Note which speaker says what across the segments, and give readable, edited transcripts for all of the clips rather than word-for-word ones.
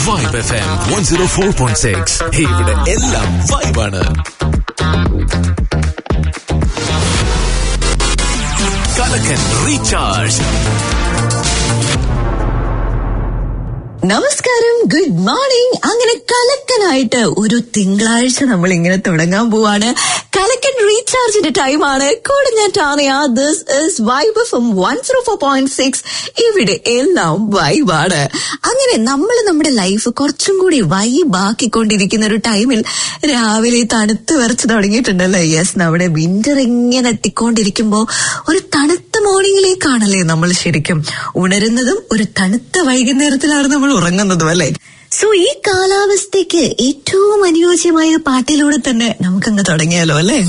Speaker 1: Vibe FM 104.6. ഇവിടെ എല്ലാം വൈബാണ്. കലക്കൻ റീചാർജ്.
Speaker 2: നമസ്കാരം, ഗുഡ് മോർണിംഗ്. അങ്ങനെ കലക്കനായിട്ട് ഒരു തിങ്കളാഴ്ച നമ്മൾ ഇങ്ങനെ തുടങ്ങാൻ പോവാണ്. കലക്കൻ റീചാർജിന്റെ ടൈമാണ്. കൂടെ ഞാൻ Tania. This is vibe FM 104.6. ഇവിടെ എല്ലാം വൈബാണ്. അങ്ങനെ നമ്മൾ നമ്മുടെ ലൈഫ് കുറച്ചും കൂടി വൈബാക്കിക്കൊണ്ടിരിക്കുന്ന ഒരു ടൈമിൽ രാവിലെ തണുത്ത് വിറച്ച് തുടങ്ങിയിട്ടുണ്ടല്ലോ. യെസ്, നമ്മുടെ വിന്റർ ഇങ്ങനെ എത്തിക്കൊണ്ടിരിക്കുമ്പോ ഒരു തണുത്ത മോർണിംഗിലേക്കാണല്ലേ നമ്മൾ ശരിക്കും ഉണരുന്നതും. ഒരു തണുത്ത വൈകുന്നേരത്തിലാണ് നമ്മൾ ഉറങ്ങുന്നതും അല്ലേ. സോ ഈ കാലാവസ്ഥയ്ക്ക് ഏറ്റവും അനുയോജ്യമായ പാട്ടിലൂടെ തന്നെ നമുക്കങ്ങ് തുടങ്ങിയാലോ അല്ലേ.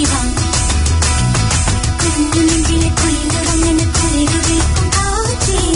Speaker 3: കുയിലുറങ്ങനെ കുളിരുവിൽക്കും കാറ്റേ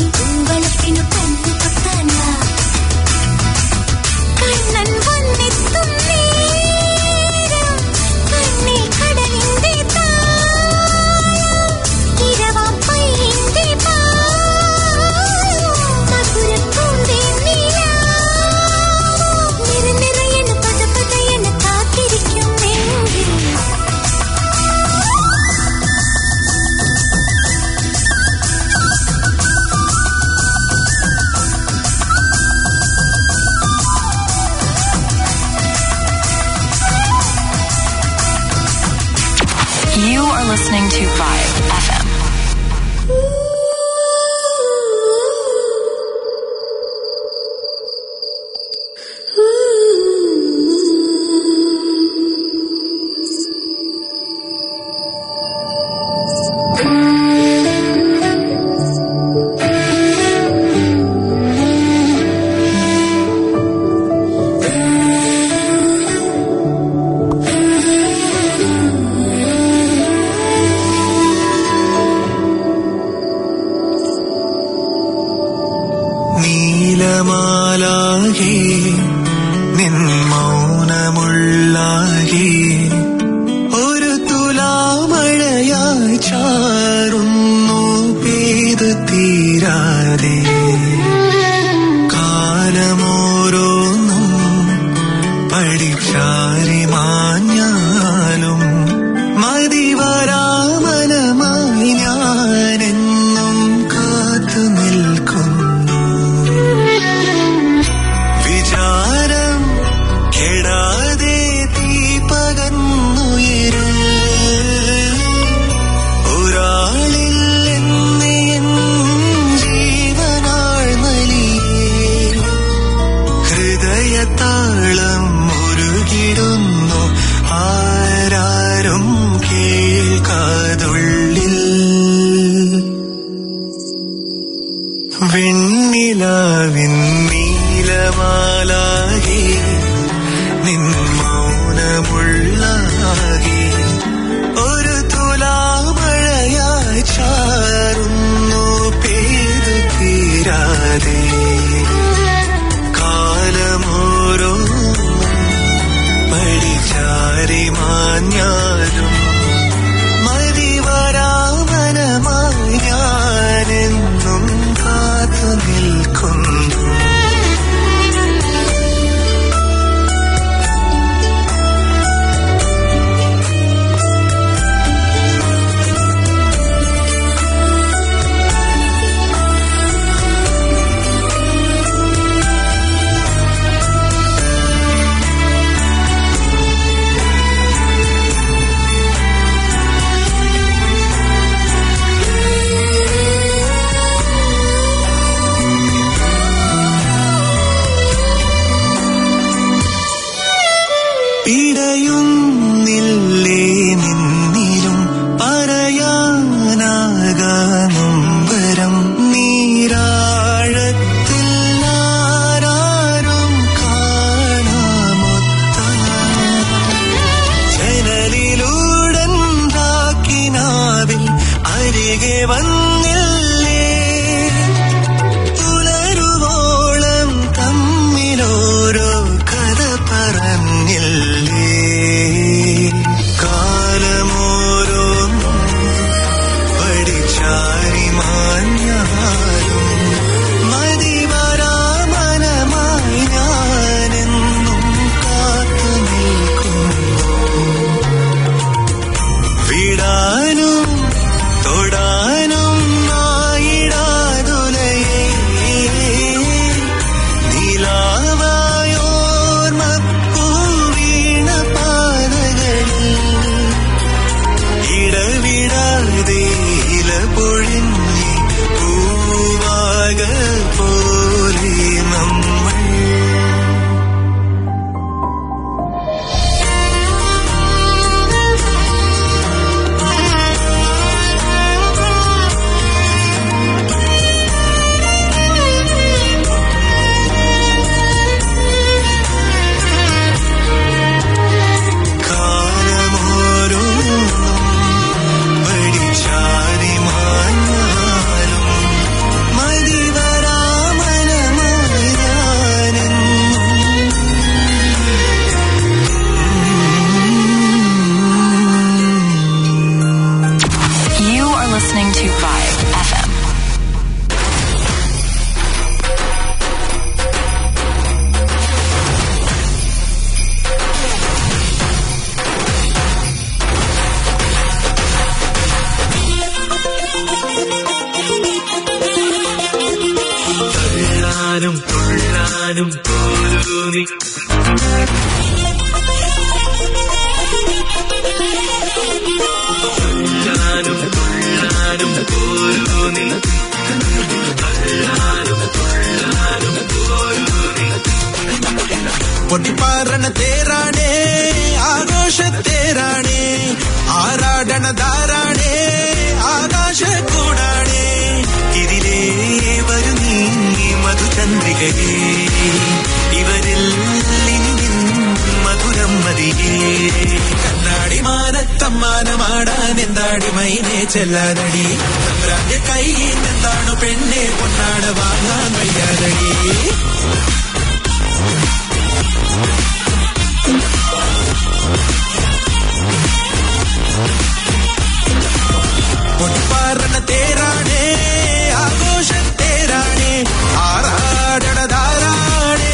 Speaker 3: നീലമാലാകെ നിൻ മൗനമുള്ളാകെ ഒരു തുലാമഴയായി ചാറുന്നു പെയ്തു തീരാതെ കാലമോരോന്നും പടിച്ചാരി മാഞ്ഞാലും മതിവരാമനമായി ഞാനെന്നും കാത്തു നിൽക്കുന്നു വിചാരം കെടാതെ തീ പകർന്നുയരും ഒരാളിൽ എന്നെ ജീവനാൾ നലിയേ ഹൃദയതാളം മുരുകിടുന്നു ആരാരും കേൾക്കാതുള്ളിൽ വെണ്ണിലാവിൻ നീലമാലാകെ നിൻ മൗനമുള്ളാകെ ഒരു തുലാമഴയായി ചാറുന്നു പെയ്തു തീരാതെ കാലമോരോ പടിച്ചാരി മാഞ്ഞാലും മതിവരാമനമായി ഞാനെന്നും കാത്തു നിൽക്കുന്നു പിടയുന്നില്ലേ നിന്നിലും പറയാനാകാനൊമ്പരം നീരാഴത്തിൽ ആരാരും കാണാമൊത്ത ജനലിലൂടൻ രാക്കിനാവിൽ അരികെ വന്നില്ലേ പുലരുവോളം തമ്മിലോരോ കഥ പറഞ്ഞില്ലേ കാലമോരോന്നും പടിച്ചാരി മാഞ്ഞാലും മതിവരാമനമായി ഞാനെന്നും കാത്തു നിൽക്കുന്നു വിടാനും തൊടാനും ആയിടാതുലയേ നീലാവായോർമപ്പൂ വീണ പാതകളിൽ ഇടവിടാതെ ഇല പൊഴിഞ്ഞ് പൂവാക പോലെ നമ്മൾ കാലമോരോന്നും പടിച്ചാരി മാഞ്ഞാലും മതിവരാമനമായി ഞാനെന്നും
Speaker 4: You are listening to Vibe FM.
Speaker 3: തുള്ളാനും തുള്ളാനും പോരൂ നീ തുള്ളാനും തുള്ളാനും പോരൂ നീ തുള്ളാനും തുള്ളാനും പോരൂ നീ പൊട്ടിപ്പാറണ തേരാണേ ആഘോഷത്തേരാണേ ആരാടണതാരാണേ ആകാശക്കൂടാണേ ഇതിലേ വരു നീങ്ങി മധുചന്ദ്രികയേ ഇവരിൽ ഇനി മധുരം മതിയേ കണ്ണാടി മാനത്തമ്മാനമാടാൻ എന്താടി മൈനേ ചെല്ലാതടി തമ്പുരാന്റെ കയ്യിൽ എന്താണ് പെണ്ണെ പൊന്നാട വാങ്ങാൻ വയ്യാതടി പൊട്ടിപ്പാറണ തേരാണേ ആഘോഷ തേരാണേ ആറാടണ ധാരാണേ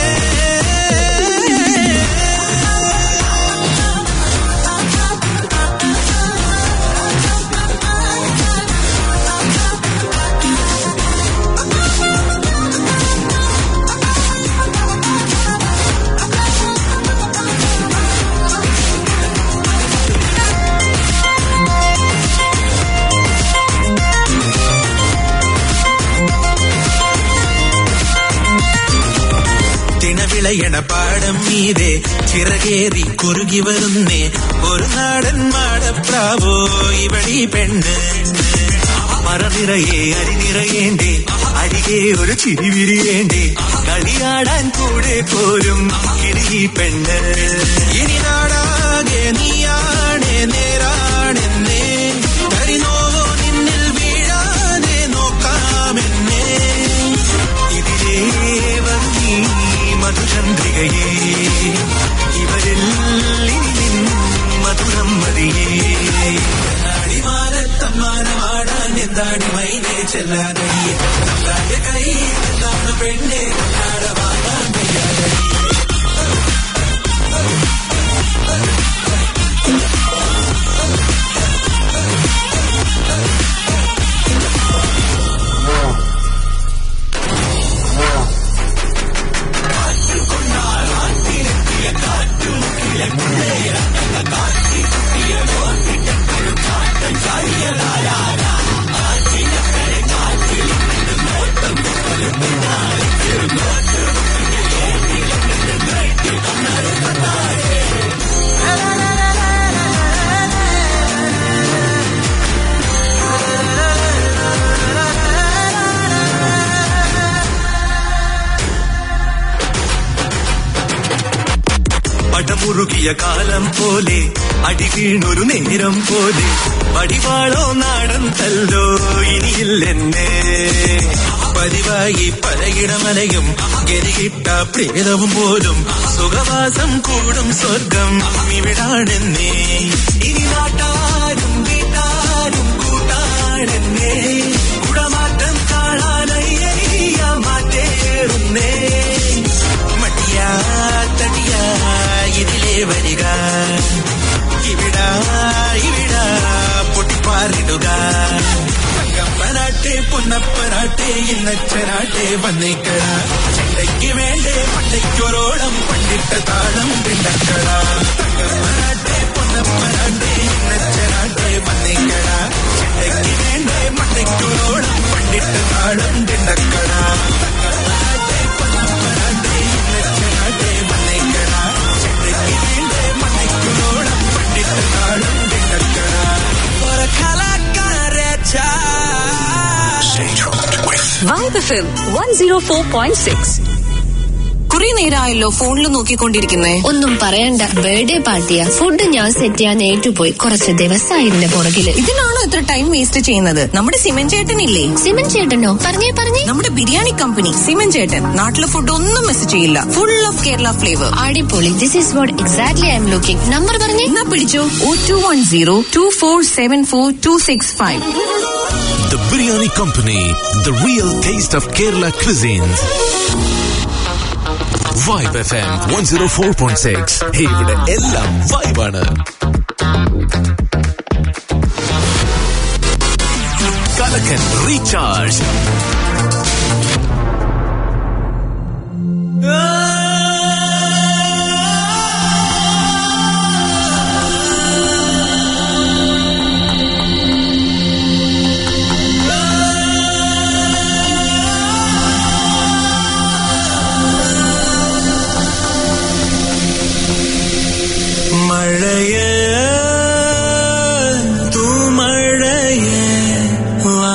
Speaker 3: വിളയണ പാടം മീതെ ചിറകേറി കുറുകി വരുന്നേ ഒരു നാടൻ മാടപ്രാവോ ഇവളീ പെണ്ണ് മറനിറയെ അരിനിറയേണ്ടേ അരികെ ഒരു ചിരി വിരിയേണ്ടേ കളിയാടാൻ കൂടെ പോലും കിരി പെണ്ണ് ഇനി നാടാകെ നീയാണേ നേരാണെന്നേ കരിനോവോ നിന്നിൽ വീഴാതെ നോക്കാമെന്നേ ഇതിലേ വന്നീ മധുചന്ദ്രികയേ ഇവരിൽ മധുരം മതിയേ അടിമാനത്തമ്മാനമാടാൻ എന്താടി മൈനേ ചെല്ലാതടി തമ്പാന്റെ കൈ എന്താണ് പെണ്ണെ വാങ്ങാൻ വയ്യാതടി പടമുറുകിയ കാലം പോലെ അടി വീണൊരു നേരം പോലെ വടിവാളോ നാടൻ തല്ലോ ഇനിയില്ലെന്നെ പതിവായി പലയിടമലയും ഗതികിട്ട പ്രേതവും പോലും സുഖവാസം കൂടും സ്വർഗം ഇവിടാണെന്നേ ഇനി നാട്ടാരും വീട്ടാരും കൂട്ടാണെന്നേ കുടമാറ്റം കാണാനയ്യ മാറ്റേറുന്നേ മടിയാ തടിയാ ഇതിലേ വരിക ഇവിടാ ഇവിടാ പൊട്ടിപ്പാറിടുക തങ്കപ്പനാട്ടെ പൊന്നപ്പനാട്ടെ ഇന്നച്ചനാട്ടെ വന്നേക്കട ചെണ്ടയ്ക്ക് വേണ്ടേ പണ്ടയ്ക്കൊരോളം പണ്ടിട്ട താളം പിണ്ടക്കട തങ്കപ്പനാട്ടെ പൊന്നപ്പനാട്ടെ ഇന്നച്ചനാട്ടെ വന്നേക്കട ചെണ്ടയ്ക്ക് വേണ്ടേ പണ്ടയ്ക്കൊരോളം പണ്ടിട്ട താളം പിണ്ടക്കട തങ്കപ്പനാട്ടെ പൊന്നപ്പനാട്ടെ ഇന്നച്ചനാട്ടെ വന്നേക്കട ചെണ്ടയ്ക്ക് വേണ്ടേ പണ്ടയ്ക്കൊരോളം പണ്ടിട്ട താളം പിണ്ടക്കട ഒരു കലാകാരച്ചാ
Speaker 2: Vibe FM 104.6. കുറെ നേരമായല്ലോ ഫോണിൽ നോക്കിക്കൊണ്ടിരിക്കുന്നേ.
Speaker 5: ഒന്നും പറയണ്ട, ബർത്ത്ഡേ പാർട്ടിയാ. ഫുഡ് ഞാൻ സെറ്റ് ചെയ്യാൻ ഏറ്റുപോയി. കുറച്ച് ദിവസമായി ഇതിന്റെ പുറകില്.
Speaker 2: ഇതിനാണോ ഇത്ര ടൈം വേസ്റ്റ് ചെയ്യുന്നത്? നമ്മുടെ സിമൻ ചേട്ടനില്ലേ?
Speaker 5: സിമൻ ചേട്ടനോ? പറഞ്ഞേ.
Speaker 2: നമ്മുടെ ബിരിയാണി കമ്പനി സിമൻ ചേട്ടൻ. നാട്ടിലെ ഫുഡ് ഒന്നും മിസ് ചെയ്യില്ല. Full of Kerala flavour.
Speaker 5: അടിപൊളി. This is what exactly I am looking. Number പറഞ്ഞേ.
Speaker 2: എന്നാ പിടിച്ചോ. 021024742665.
Speaker 1: The Biryani Company, the real taste of Kerala cuisines. Vibe FM 104.6. ഇവിടെ എല്ലാം വൈബാണ്. കലക്കൻ റീചാർജ്.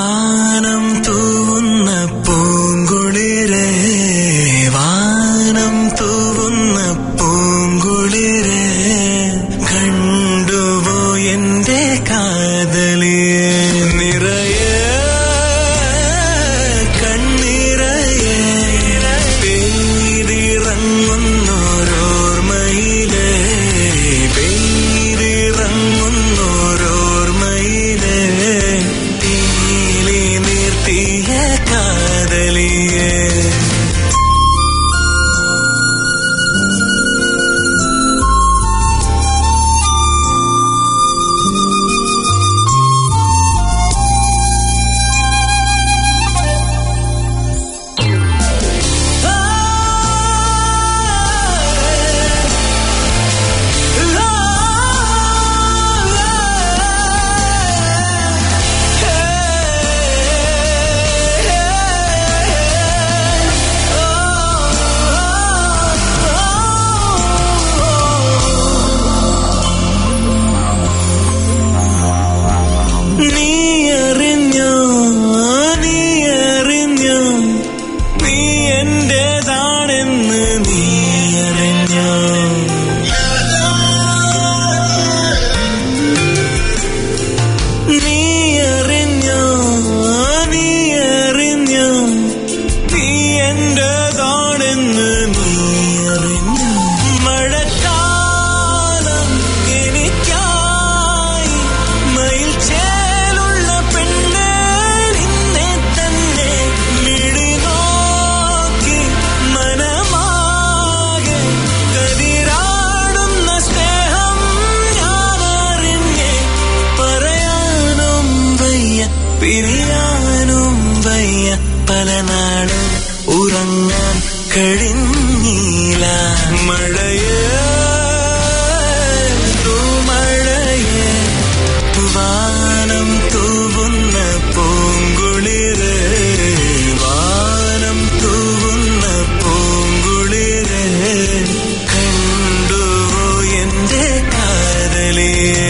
Speaker 3: വാനം കഴിഞ്ഞില്ല. മഴയേ തൂമഴയേ വാനം തൂവുന്ന പൂങ്കുളിരേ, വാനം തൂവുന്ന പൂങ്കുളിരേ, കണ്ടുവോ എന്റെ കാതലിയേ.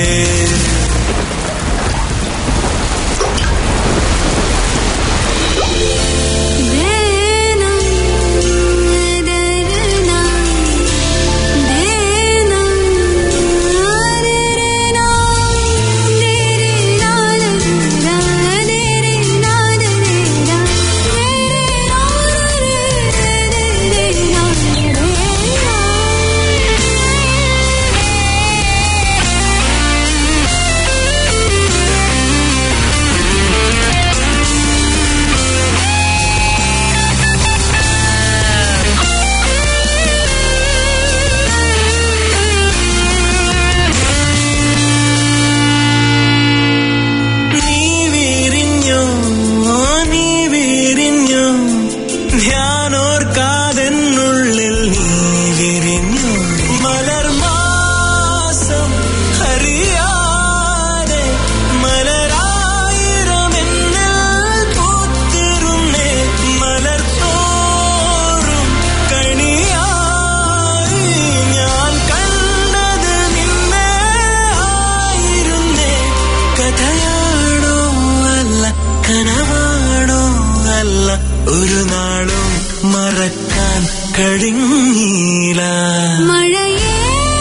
Speaker 3: ഒരു നാളും മറക്കാൻ കഴിഞ്ഞില്ല.
Speaker 5: മഴയേ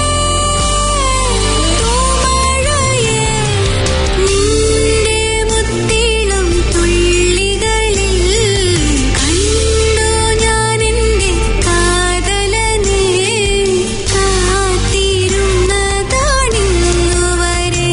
Speaker 5: തൂമഴയേ നിന്റെ മുത്തിളം തുള്ളികളിൽ കണ്ടു ഞാൻ എന്റെ കാതലനെ, കാത്തിരുന്നതാണിന്നുവരെ.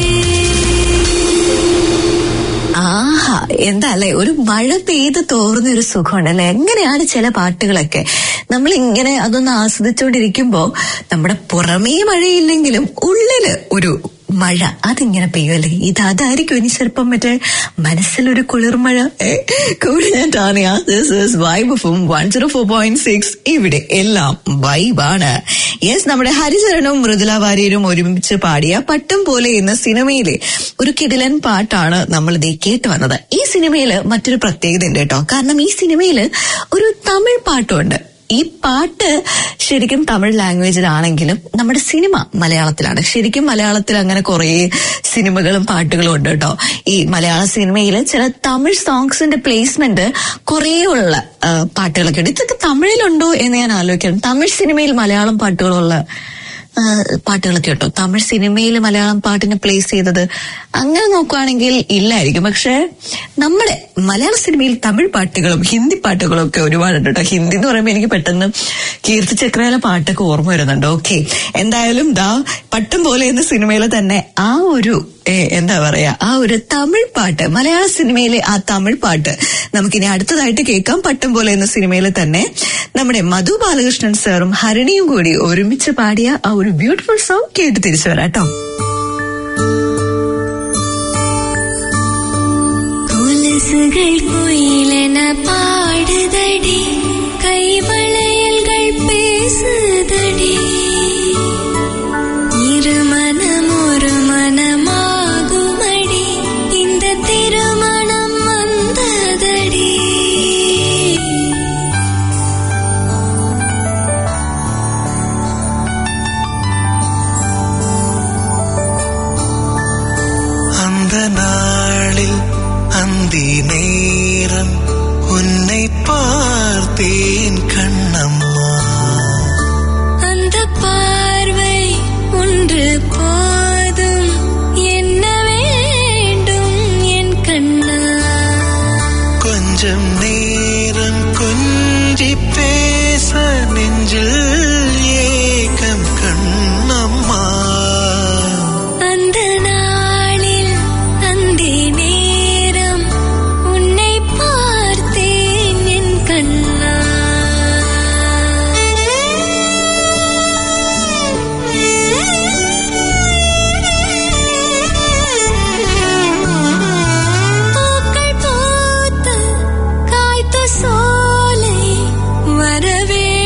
Speaker 2: ആഹാ, എന്താ അല്ലെ, ഒരു മഴ പെയ്ത് തോർന്ന ഒരു സുഖമുണ്ടല്ലേ. എങ്ങനെയാണ് ചില പാട്ടുകളൊക്കെ നമ്മൾ ഇങ്ങനെ അതൊന്ന് ആസ്വദിച്ചുകൊണ്ടിരിക്കുമ്പോ നമ്മുടെ പുറമേ മഴയില്ലെങ്കിലും ഉള്ളില് ഒരു മഴ അതിങ്ങനെ പെയ്യുമല്ലേ. അതായിരിക്കും ഇനി ചെറുപ്പം മറ്റേ മനസ്സിലൊരു കുളിർമഴ. കൂടെ ഞാൻ Tania. This is vibe FM 104.6. ഇവിടെ എല്ലാം വൈബാണ്. യെസ്, നമ്മുടെ ഹരിചരണവും മൃദുല വാര്യരും ഒരുമിച്ച് പാടിയ പട്ടും പോലെ എന്ന സിനിമയിലെ ഒരു കിടിലൻ പാട്ടാണ് നമ്മൾ ഇതേ കേട്ട് വന്നത്. ഈ സിനിമയില് മറ്റൊരു പ്രത്യേകത ഉണ്ട് കേട്ടോ. കാരണം ഈ സിനിമയില് ഒരു തമിഴ് പാട്ടുമുണ്ട്. ഈ പാട്ട് ശരിക്കും തമിഴ് ലാംഗ്വേജിലാണെങ്കിലും നമ്മുടെ സിനിമ മലയാളത്തിലാണ്. ശരിക്കും മലയാളത്തിൽ അങ്ങനെ കുറെ സിനിമകളും പാട്ടുകളും ഉണ്ട് കേട്ടോ. ഈ മലയാള സിനിമയിൽ ചില തമിഴ് സോങ്സിന്റെ പ്ലേസ്മെന്റ് കുറെ ഉള്ള പാട്ടുകളൊക്കെ ഉണ്ട്. ഇതൊക്കെ തമിഴിലുണ്ടോ എന്ന് ഞാൻ ആലോചിക്കണം. തമിഴ് സിനിമയിൽ മലയാളം പാട്ടുകളുള്ള പാട്ടുകളൊക്കെ കേട്ടോ. തമിഴ് സിനിമയിൽ മലയാളം പാട്ടിനെ പ്ലേസ് ചെയ്തത് അങ്ങനെ നോക്കുവാണെങ്കിൽ ഇല്ലായിരിക്കും. പക്ഷെ നമ്മുടെ മലയാള സിനിമയിൽ തമിഴ് പാട്ടുകളും ഹിന്ദി പാട്ടുകളും ഒക്കെ ഒരുപാടുണ്ട് കേട്ടോ. ഹിന്ദി എന്ന് പറയുമ്പോൾ എനിക്ക് പെട്ടെന്ന് കീർത്തിചക്രയിലെ പാട്ടൊക്കെ ഓർമ്മ വരുന്നുണ്ട്. ഓക്കെ, എന്തായാലും ദാ പട്ടും പോലെ എന്ന സിനിമയിലെ തന്നെ ആ ഒരു എന്താ പറയാ, ആ ഒരു തമിഴ് പാട്ട്, മലയാള സിനിമയിലെ ആ തമിഴ് പാട്ട് നമുക്കിനി അടുത്തതായിട്ട് കേൾക്കാം. പട്ടും പോലെ എന്ന സിനിമയിൽ തന്നെ നമ്മുടെ മധു ബാലകൃഷ്ണൻ സാറും ഹരണിയും കൂടി ഒരുമിച്ച് പാടിയ ആ ഒരു ബ്യൂട്ടിഫുൾ സോങ് കേട്ട് തിരിച്ചു വരാട്ടോ.
Speaker 5: പാടുതടി കൈവളയൽകൾ പേസുതടി ഇരുമനമൊരു മനമാകുമടി இந்த திருமணம் வந்ததடி
Speaker 3: அந்த நாளில் அந்தி நேரம் உன்னை பார்த்தேன் கண்ணம்மா.
Speaker 5: அந்த பார்வை ஒன்று போதும், என்ன வேண்டும் என் கண்ணா.
Speaker 3: கொஞ்சம் நேரம் கொஞ்சி பேச நெஞ்சில் ஏக்கம் கண்ணம்மா.
Speaker 5: அந்த நாளில் அந்தி நேரம் உன்னை பார்த்தேன் என் கண்ணா. பூக்கள் பூத்து காய்த்த சோலை வரவே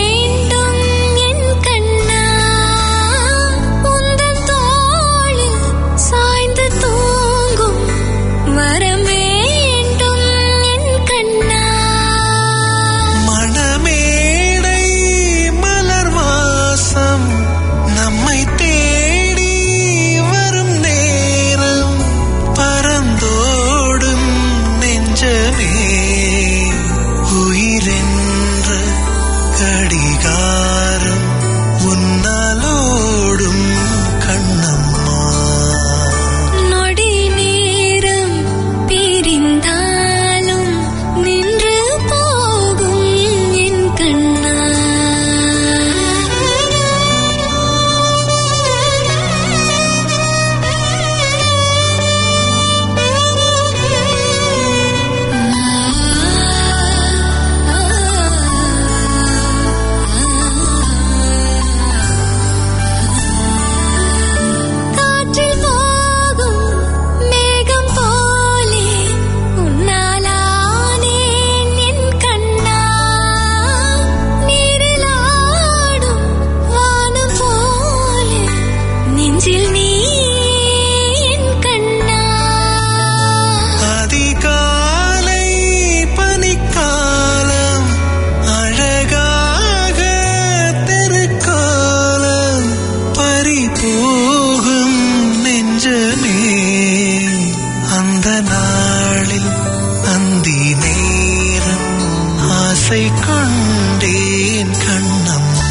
Speaker 3: ஆசை கொண்டேன் Kannamma.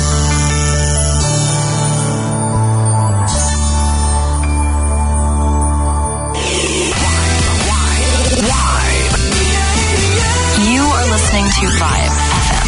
Speaker 4: You are listening to Vibe FM.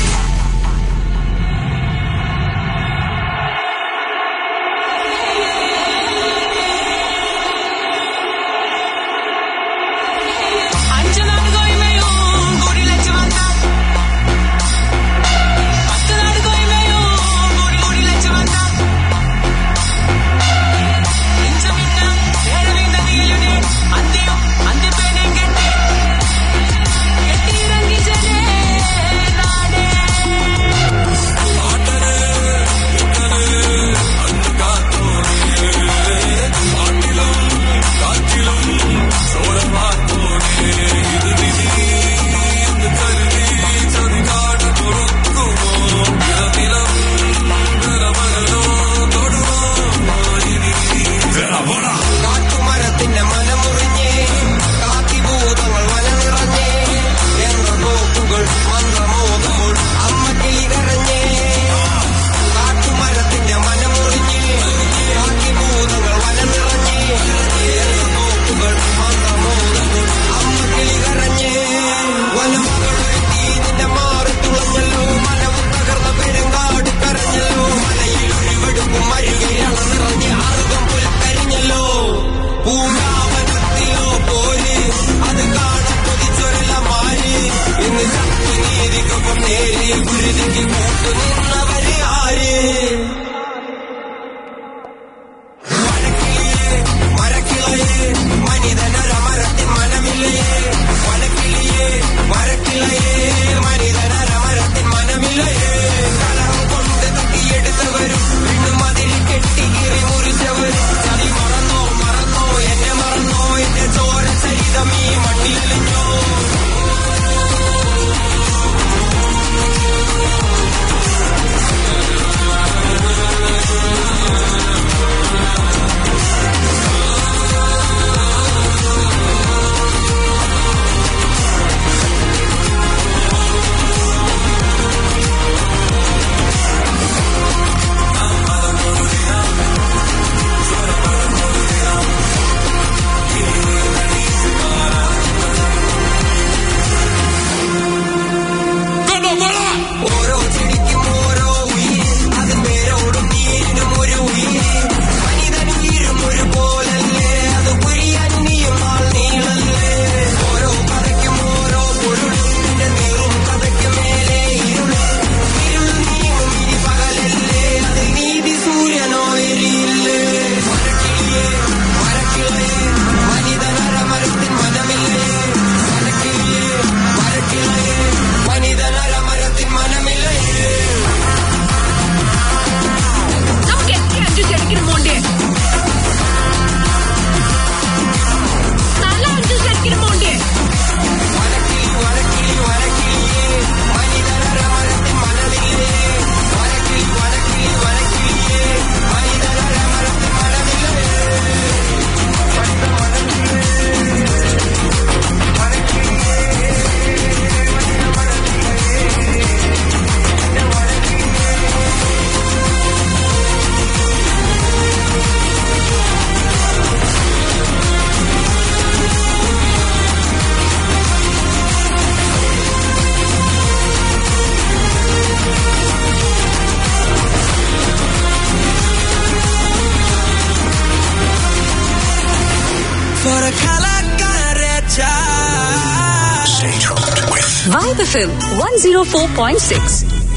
Speaker 2: Vibe FM 104.6.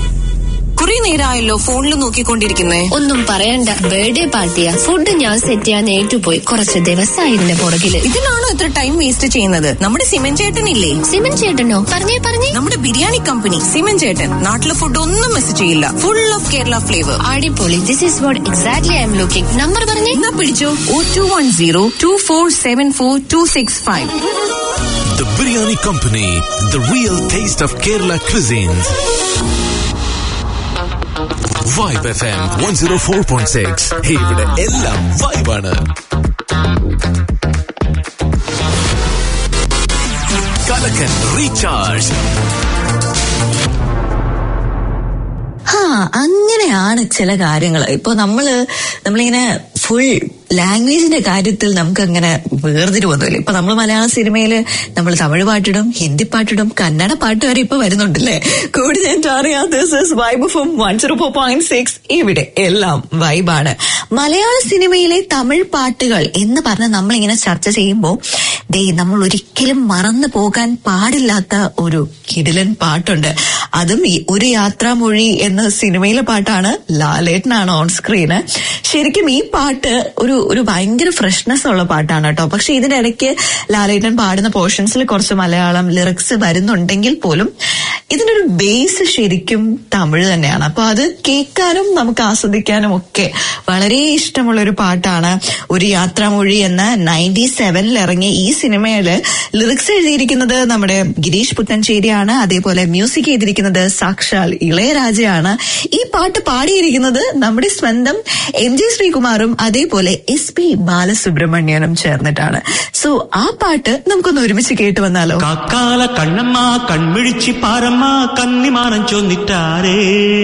Speaker 2: കുറെ നേരമായല്ലോ ഫോണിൽ നോക്കിക്കൊണ്ടിരിക്കുന്നേ.
Speaker 5: ഒന്നും പറയണ്ട, ബർത്ത്ഡേ പാർട്ടിയാ. ഫുഡ് ഞാൻ സെറ്റ് ചെയ്യാൻ ഏറ്റുപോയി. കുറച്ച് ദിവസമായി ഇതിന്റെ പുറകില്.
Speaker 2: ഇതിലാണോ ഇത്ര ടൈം വേസ്റ്റ് ചെയ്യുന്നത്? നമ്മുടെ സിമൻ ചേട്ടനില്ലേ?
Speaker 5: സിമൻ ചേട്ടനോ? പറഞ്ഞേ.
Speaker 2: നമ്മുടെ ബിരിയാണി കമ്പനി സിമൻ ചേട്ടൻ നാട്ടിലെ ഫുഡ് ഒന്നും മിസ് ചെയ്യില്ല. Full of Kerala flavour.
Speaker 5: അടിപൊളി. This is what exactly I am looking. Number പറഞ്ഞേ.
Speaker 2: എന്നാ പിടിച്ചോ. 021024742665.
Speaker 1: The Biryani Company, the real taste of Kerala cuisines. Vibe FM 104.6. ഇവിടെ എല്ലാം വൈബാണ്. കലക്കൻ റീചാർജ്.
Speaker 2: അങ്ങനെയാണ് ചില കാര്യങ്ങൾ. ഇപ്പൊ നമ്മളിങ്ങനെ ഫുൾ ലാംഗ്വേജിന്റെ കാര്യത്തിൽ നമുക്ക് അങ്ങനെ വേർതിരിവൊന്നുമില്ല. ഇപ്പൊ നമ്മൾ മലയാള സിനിമയില് നമ്മൾ തമിഴ് പാട്ടിടും, ഹിന്ദി പാട്ടിടും, കന്നഡ പാട്ട് വരെ ഇപ്പൊ വരുന്നുണ്ടല്ലേ. കൂടി ഞാൻ അറിയാം. This is vibe from 104.6. ഇവിടെ എല്ലാം വൈബാണ്. മലയാള സിനിമയിലെ തമിഴ് പാട്ടുകൾ എന്ന് പറഞ്ഞ് നമ്മളിങ്ങനെ ചർച്ച ചെയ്യുമ്പോൾ നമ്മൾ ഒരിക്കലും മറന്നു പോകാൻ പാടില്ലാത്ത ഒരു കിടിലൻ പാട്ടുണ്ട്. അതും ഒരു യാത്രാമൊഴി എന്ന സിനിമയിലെ പാട്ടാണ്. ലാലേട്ടനാണ് ഓൺ സ്ക്രീന്. ശരിക്കും ഈ പാട്ട് ഒരു ഭയങ്കര ഫ്രഷ്നെസ് ഉള്ള പാട്ടാണ് കേട്ടോ. പക്ഷെ ഇതിനിടയ്ക്ക് ലാലേട്ടൻ പാടുന്ന പോർഷൻസിൽ കുറച്ച് മലയാളം ലിറിക്സ് വരുന്നുണ്ടെങ്കിൽ പോലും ഇതിനൊരു ബേസ് ശരിക്കും തമിഴ് തന്നെയാണ്. അപ്പൊ അത് കേൾക്കാനും നമുക്ക് ആസ്വദിക്കാനും ഒക്കെ വളരെ ഇഷ്ടമുള്ള ഒരു പാട്ടാണ് ഒരു യാത്രാമൊഴി എന്ന 97 ഇറങ്ങിയ ഈ സിനിമയില് ലിറിക്സ് എഴുതിയിരിക്കുന്നത് നമ്മുടെ ഗിരീഷ് പുത്തഞ്ചേരിയാണ്. അതേപോലെ മ്യൂസിക് ചെയ്തിരിക്കുന്നത് സാക്ഷാൽ ഇളയരാജയാണ്. ഈ പാട്ട് പാടിയിരിക്കുന്നത് നമ്മുടെ സ്വന്തം MG ശ്രീകുമാറും അതേപോലെ SP ബാലസുബ്രഹ്മണ്യനും ചേർന്നിട്ടാണ്. സോ ആ പാട്ട് നമുക്കൊന്ന് ഒരുമിച്ച് കേട്ട് വന്നാലോ.
Speaker 6: കാക്കാല കണ്ണമ്മ കൺമിഴിച്ചി പാരമ്മ കന്നിമാനം ചൊന്നിട്ടാരേ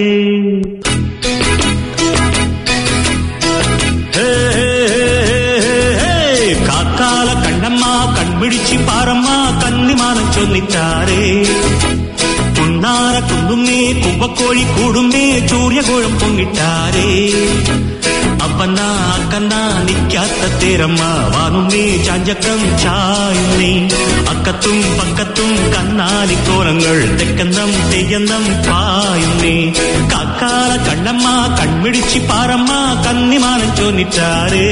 Speaker 6: കാക്കാല കണ്ണമ്മ കൺമിഴിച്ചി പാരമ്മ കന്നിമാനം ചൊന്നിട്ടാരേ കുന്നാര കുന്നുമ്മേ കുമ്പക്കോഴി കൂടുമ്മേ ചൂര്യകോളം പൊങ്ങിട്ടാരേ അപ്പന്നാ അക്കന്നാ നിക്കാത്ത തേരമ്മ വാനുമ്മേ ചാഞ്ചക്കം ചായുന്നേ അക്കത്തും പക്കത്തും കന്നാലിക്കോലങ്ങൾ തെക്കെന്നം തെയ്യന്നം പായുന്നേ കാക്കാല കണ്ണമ്മ കൺമിടിച്ചി പാരമ്മ കന്നിമാനം ചോന്നിട്ടാരേ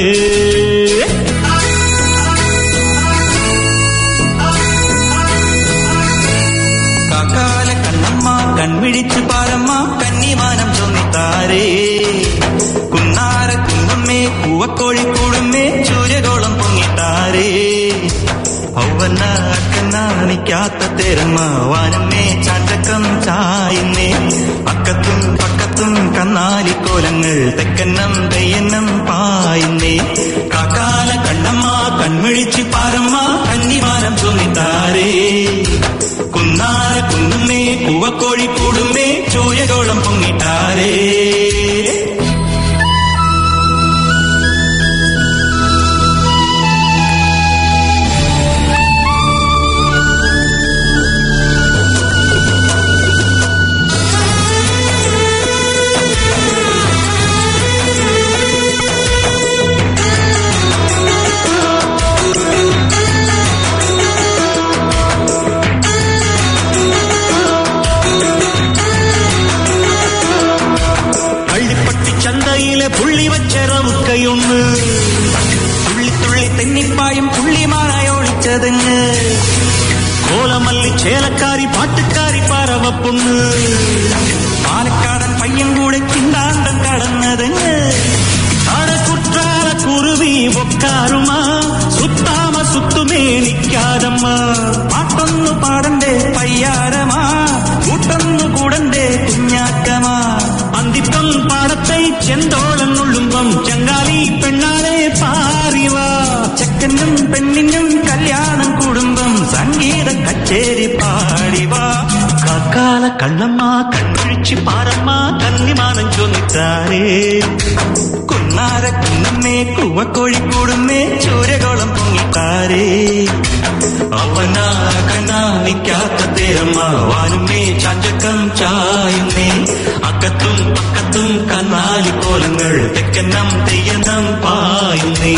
Speaker 6: കാക്കാല കണ്ണമ്മ കൺമിടിച്ച് പാരമ്മ കന്നിമാനം ചോന്നിട്ടാരേ കുന്നാര കുന്നുമ്മേ പൂവക്കോഴി കൂടുമ്മേ ചൂര്യകോളം പൊങ്ങിട്ടാരേ ഔവന്ന അക്കന്ന നിക്കാത്ത തേരമ്മ വാനമ്മേ ചാഞ്ചക്കം ചായുന്നേ അക്കത്തും പക്കത്തും കന്നാലിക്കോലങ്ങൾ തെക്കന്നം തെയ്യന്നം പായുന്നേ കാക്കാല കണ്ണമ്മ കൺമിഴിച്ച് പാരമ്മ കന്നിമാനം ചോന്നിട്ടാരേ കുന്നാര കുന്നുമ്മേ പൂവക്കോഴി കൂടുമ്മേ ചൂര്യകോളം പൊങ്ങിട്ടാരേ പുള്ളി വച്ചറവുക്കയൊന്ന് തുള്ളി തുള്ളി തെന്നിപ്പായും പുള്ളിമാനായി ഒളിച്ചതെങ്ങ് കോലമല്ലി ചേലക്കാരി പാട്ടുകാരി പാറവപ്പൊന്ന് പാലക്കാടൻ പയ്യൻ കൂടെ ചിന്താണ്ടം കടന്നതെങ്ങ് കുற்றால കുരുവി ഒക്കാരുമാ സുത്താമ സുത്തുമേ നിക്കാതമ്മ പാട്ടൊന്നു പാടണ്ടേ പയ്യാരമാ കൂട്ടൊന്നു കൂടണ്ടേ കുഞ്ഞാക്കമാ അന്തിപ്പം പാടത്തെ ചെന്തോളം നുള്ളുമ്പം ചങ്കാലി പെണ്ണാലെ പാറിവാ ചെക്കനും പെണ്ണിനും കല്യാണം കൂടുമ്പം സംഗീത കച്ചേരി പാടിവാ കാക്കാല കണ്ണമ്മ കൺമിഴിച്ച് പാരമ്മ കന്നിമാനം ചൊന്നിട്ടാരേ കുന്നാര കുന്നമ്മേ കൂവക്കോഴി കൂടുമ്മേ ചൂര്യകോളം പൊങ്ങിട്ടാരേ അവനാ കണ്ണാ നിക്കാത്ത തേരമ്മ വാനുമ്മേ ചാഞ്ചക്കം ചായുന്നേ അക്കത്തും പക്കത്തും കന്നാലിക്കോലങ്ങൾ തെക്കന്നം തെയ്യന്നം പായുന്നേ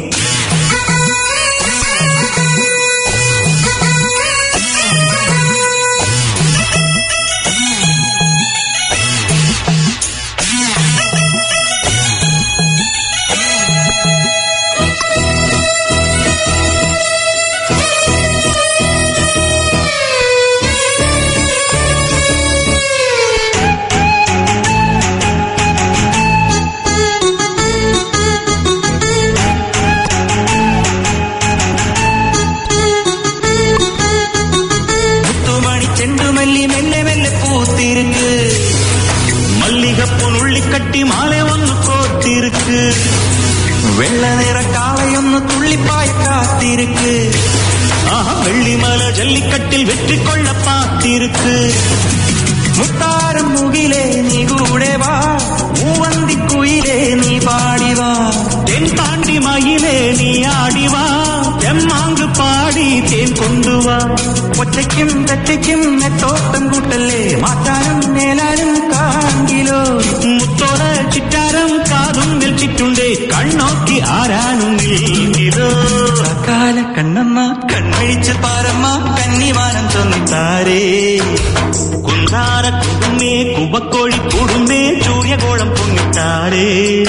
Speaker 6: கட்டி மாலை ஒன்று கோத்திருக்கு வெள்ள நிற காளையொன்னு துள்ளிப்பாய் காத்திருக்கு வெள்ளிமலை ஜல்லிக்கட்டில் வெற்றி கொள்ள பார்த்திருக்கு മുത്താരം മുകിലേ നീ കൂടെ വാ, മൂവന്തിക്കുയിലേ നീ പാടിവാ, തെൻ താണ്ടി മയിലേ നീ ആടിവാ, തെമ്മാങ്ക് പാടി തേൻ കൊണ്ടുവാ. ഒറ്റയ്ക്കും തെറ്റയ്ക്കും നെത്തോട്ടം കൂട്ടല്ലേ, മാറ്റാനും മേലാനും കാങ്കിലോ, മുത്തോല ചിറ്റാരം കാതും വെച്ചിട്ടുണ്ടേ, കണ്ണോക്കി ആരാനും നീങ്ങിലോ. കാല കണ്ണമ്മ കണ്ണഴിച്ച് പാരമ്മ കന്നിവാനം ചൊന്നിത്താരേ, കുന്താര കുടുമേ കുബക്കോഴി കൂടുമേ സൂര്യകോളം പൊങ്ങിത്താരേ.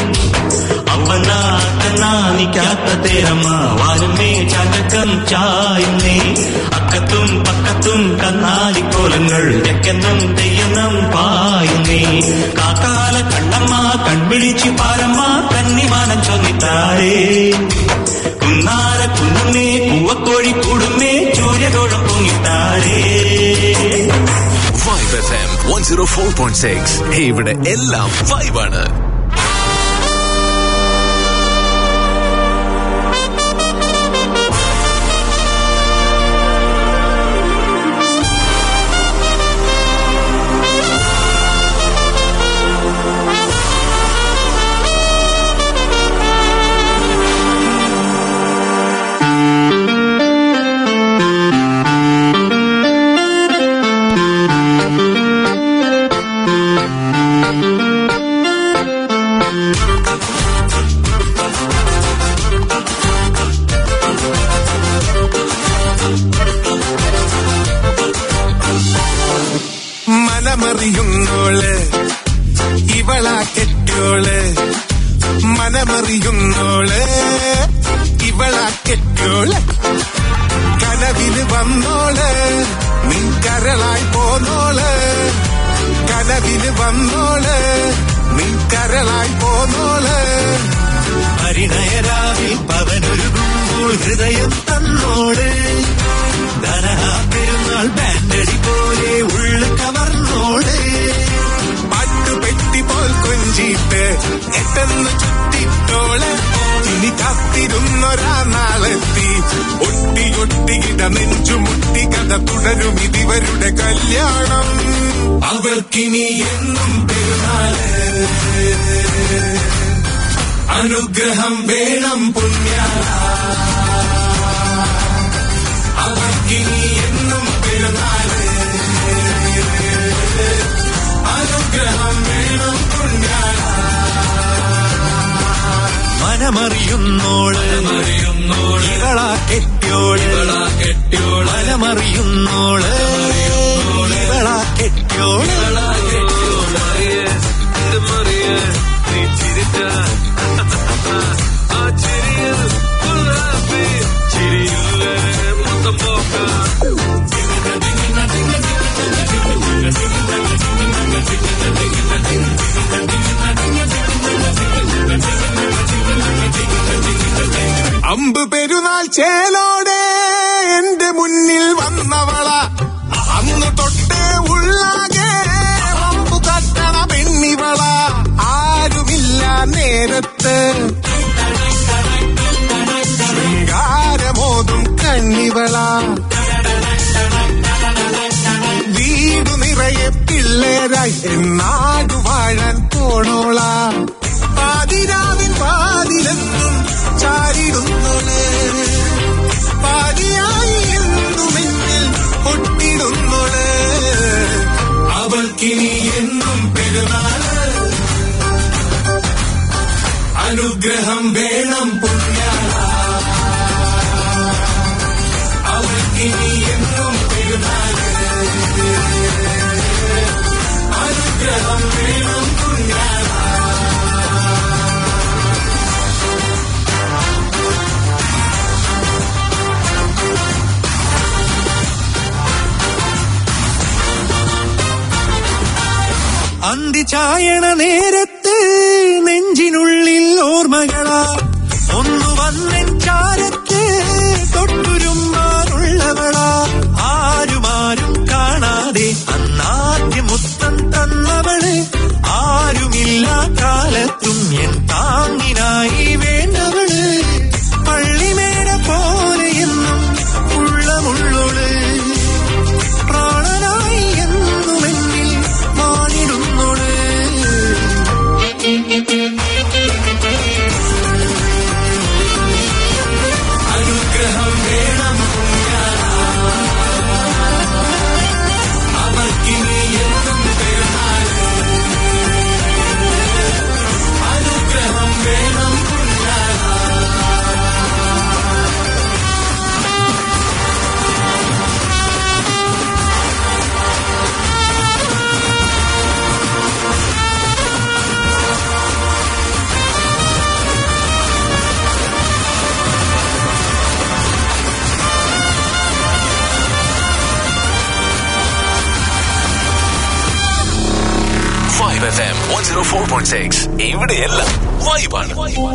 Speaker 6: അവനാക്കനാനിക്കാത്ത തേരമ്മ വാരുമേ ചാറ്റക്കം ചായുന്നേ, അക്കത്തും പക്കത്തും കന്നാലിക്കോലങ്ങൾ തെക്കെന്നും തെയ്യെന്നും പായുന്നേ. കാക്കാല കണ്ണമ്മ കൺപിടിച്ച് പാരമ്മ കന്നിമാനം ചൊന്നിത്താരേ, കുന്നാര കുന്നുമേ കൂവക്കോഴി കൂടുമേ സൂര്യകോളം പൊങ്ങിത്താരേ.
Speaker 1: Vibe FM 104.6. ഇവിടെ എല്ലാം വൈബാണ്.
Speaker 7: മനമറിയുന്നോള് ഇവളാ കെട്ടിയോള്, മനമറിയുന്നോള് ഇവളാ കെട്ടിയോള്, കനവില് വന്നോള് നിൻകരളായി പോന്നോള്, കനവില് വന്നോള് നിൻകരളായി പോന്നോള്.
Speaker 6: പരിണയരാവിൽ പവനൊരുകുമ്പോൾ ഹൃദയം തന്നോട്, ധനഹാ പെരുന്നാൾ ബാൻഡടി പോലെ ഉള്ളു കവർന്നോട്.
Speaker 7: പാട്ടുപെട്ടി പോൽ കൊഞ്ചിട്ട് എട്ടെന്ന് ചുറ്റിട്ടോള്, ഇനി കാത്തിരുന്നൊരാ നാളെത്തി ഒട്ടിയൊട്ടിയിട നെഞ്ചുമുട്ടി കഥ തുടരും ഇതിവരുടെ കല്യാണം. അവർക്കിനി എന്നും പെരുന്നാള്, അനുഗ്രഹം വേണം പുണ്യാള, അവർക്കിനി എന്നും പെരുന്നാള്, അനുഗ്രഹം വേണം പുണ്യാള.
Speaker 6: മനമറിയുന്നോള് ഇവളാ കെട്ടിയോള്, മനമറിയുന്നോള് ഇവളാ കെട്ടിയോള്.
Speaker 7: അമ്പ് പെരുന്നാൾ ചേലോടെ എന്റെ മുന്നിൽ വന്നവള, അന്ന് തൊട്ടേ ഉള്ളാകെ അമ്പു കട്ടണ പെണ്ണിവള, ആരുമില്ല നേരത്ത് ശൃംഗാരമോതും കണ്ണിവള, വീടു നിറയെ പിള്ളേരായി എന്നാടു വാഴാൻ പോണോള. പാതിരാവിൻ പാതിലെന്നും ചാരിടുന്നോള്, പാതിയായി എന്നും എന്നിൽ പൊട്ടിടുന്നോള്, അവൾക്കിനി എന്നും പെരുന്നാള്, അനുഗ്രഹം വേണം പുണ്യാള, അവൾക്കിനി എന്നും പെരുന്നാള്, അനുഗ്രഹം വേണം പുണ്യാള.
Speaker 6: അന്തി ചായണ നേരത്ത് നെഞ്ചിനുള്ളിൽ ഓർമ്മകളാ, ഒന്നു വന്നെൻ ചാരത്ത് തൊട്ടുരുമ്പാറുള്ളവളാ, ആരുമാരും കാണാതെ അന്നാദ്യം മുത്തം തന്നവള്, ആരുമില്ല കാലത്തും എൻ താങ്ങിനായി വേണ്ടവള്, പള്ളിമേട പോലെ എന്നും ഉള്ളമുള്ളോള്, പ്രാണനായി എന്നുമെന്നിൽ
Speaker 1: Vibe FM 104.6. ഇവിടെയെല്ലാം വൈബാണ്.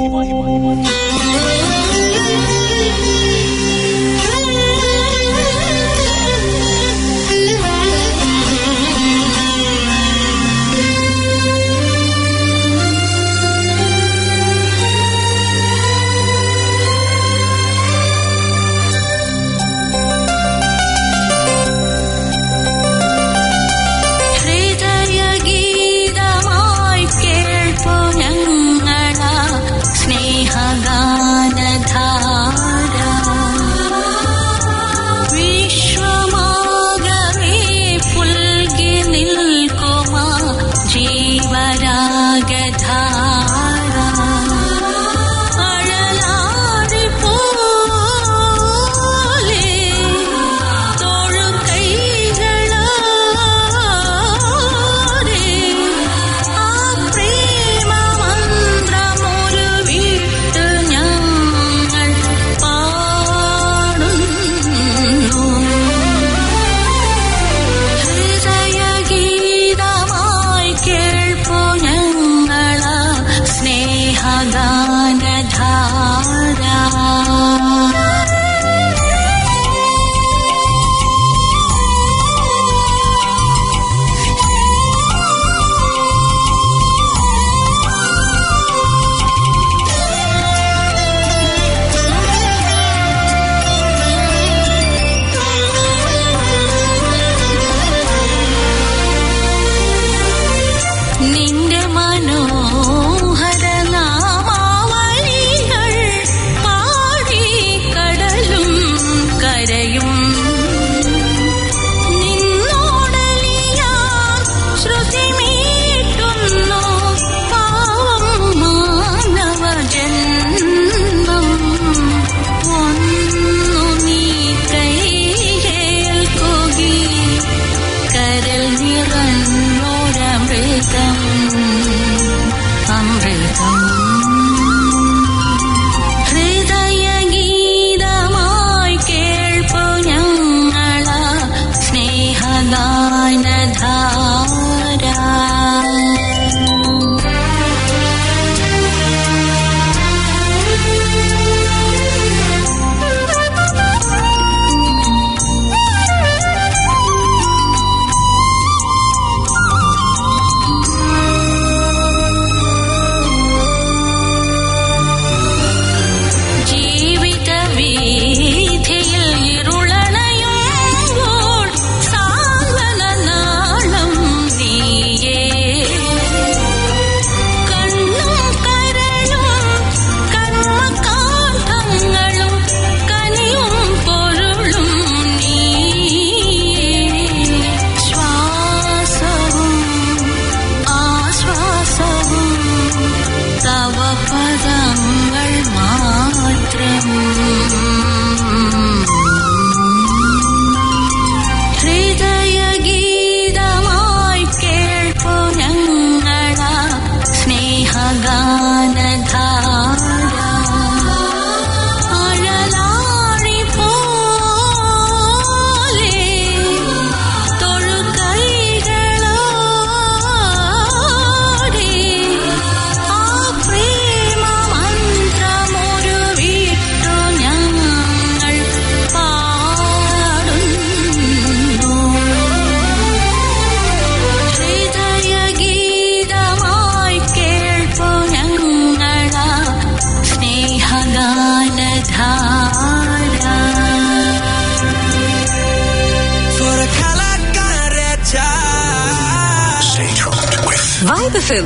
Speaker 2: Vibe FM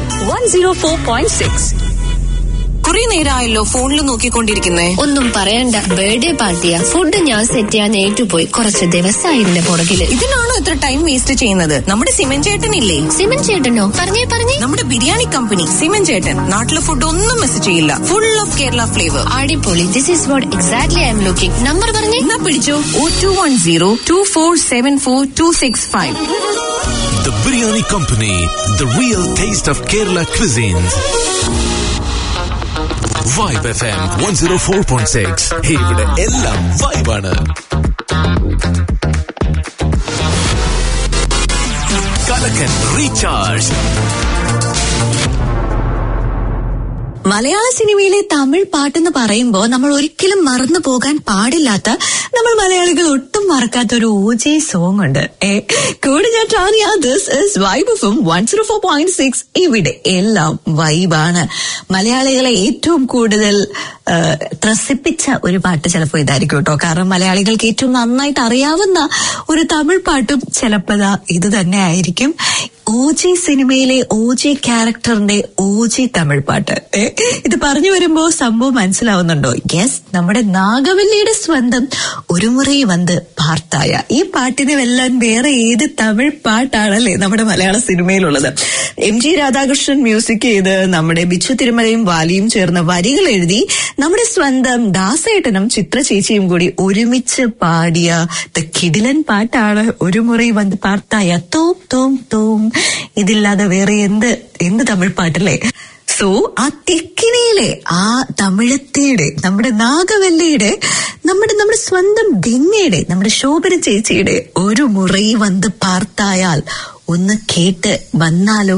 Speaker 2: 104.6. കുറെ നേരമായല്ലോ ഫോണിൽ നോക്കിക്കൊണ്ടിരിക്കുന്നേ.
Speaker 5: ഒന്നും പറയണ്ട, ബർത്ത്ഡേ പാർട്ടിയാ. ഫുഡ് ഞാൻ സെറ്റ് ചെയ്യാൻ ഏറ്റുപോയി. കുറച്ച് ദിവസമായി ഇതിന്റെ പുറകില്.
Speaker 2: ഇതിനാണോ ഇത്ര ടൈം വേസ്റ്റ് ചെയ്യുന്നത്? നമ്മുടെ സിമൻ ചേട്ടനില്ലേ?
Speaker 5: സിമൻ ചേട്ടനോ? പറഞ്ഞേ.
Speaker 2: നമ്മുടെ ബിരിയാണി കമ്പനി സിമൻ ചേട്ടൻ. നാട്ടിലെ ഫുഡ് ഒന്നും മിസ് ചെയ്യില്ല. Full of Kerala flavour.
Speaker 5: അടിപൊളി. This is what exactly I am looking. Number പറഞ്ഞേ.
Speaker 2: എന്നാ പിടിച്ചോ. 021024742665.
Speaker 1: The Biryani Company, the real taste of Kerala cuisines. Vibe FM 104.6. ഇവിടെ എല്ലാം വൈബാണ്. കലക്കൻ റീചാർജ്.
Speaker 2: മലയാള സിനിമയിലെ തമിഴ് പാട്ടെന്ന് പറയുമ്പോൾ നമ്മൾ ഒരിക്കലും മറന്നു പോകാൻ പാടില്ലാത്ത, നമ്മൾ മലയാളികൾ ഒട്ടും മറക്കാത്ത ഒരു OG സോങ് ഉണ്ട്. കൂടെ ഞാൻ Tania. This is vibe FM 104.6. ഇവിടെ എല്ലാം വൈബാണ്. മലയാളികളെ ഏറ്റവും കൂടുതൽ ത്രസിപ്പിച്ച ഒരു പാട്ട് ചിലപ്പോൾ ഇതായിരിക്കും കേട്ടോ. കാരണം മലയാളികൾക്ക് ഏറ്റവും നന്നായിട്ട് അറിയാവുന്ന ഒരു തമിഴ് പാട്ടും ചിലപ്പോൾ ഇത് തന്നെ ആയിരിക്കും. OG സിനിമയിലെ OG ക്യാരക്ടറിന്റെ OG തമിഴ് പാട്ട്. ഇത് പറഞ്ഞു വരുമ്പോ സംഭവം മനസ്സിലാവുന്നുണ്ടോ? യെസ്, നമ്മുടെ നാഗവല്ലിയുടെ സ്വന്തം ഒരു മുറി വന്ന് പാർത്തായ. ഈ പാട്ടിനെ വെല്ലാൻ വേറെ ഏത് തമിഴ് പാട്ടാണല്ലേ നമ്മുടെ മലയാള സിനിമയിലുള്ളത്? MG രാധാകൃഷ്ണൻ മ്യൂസിക് ചെയ്ത് നമ്മുടെ ബിച്ചു തിരുമലയും വാലിയും ചേർന്ന് വരികൾ എഴുതി നമ്മുടെ സ്വന്തം ദാസേട്ടനും ചിത്ര ചേച്ചിയും കൂടി ഒരുമിച്ച് പാടിയ കിടിലൻ പാട്ടാണ് ഒരു മുറി വന്ന് പാർത്തായ. തോം തോം തോം. ഇതില്ലാതെ വേറെ എന്ത് തമിഴ് പാട്ടല്ലേ? സോ ആ തെക്കിനിയിലെ ആ തമിഴത്തിയുടെ, നമ്മുടെ നാഗവല്ലിയുടെ, നമ്മുടെ സ്വന്തം ഗംഗയുടെ, നമ്മുടെ ശോഭന ചേച്ചിയുടെ ഒരു മുറി വന്ന് പാർത്തായാൽ ഒന്ന് കേട്ട് വന്നാലോ?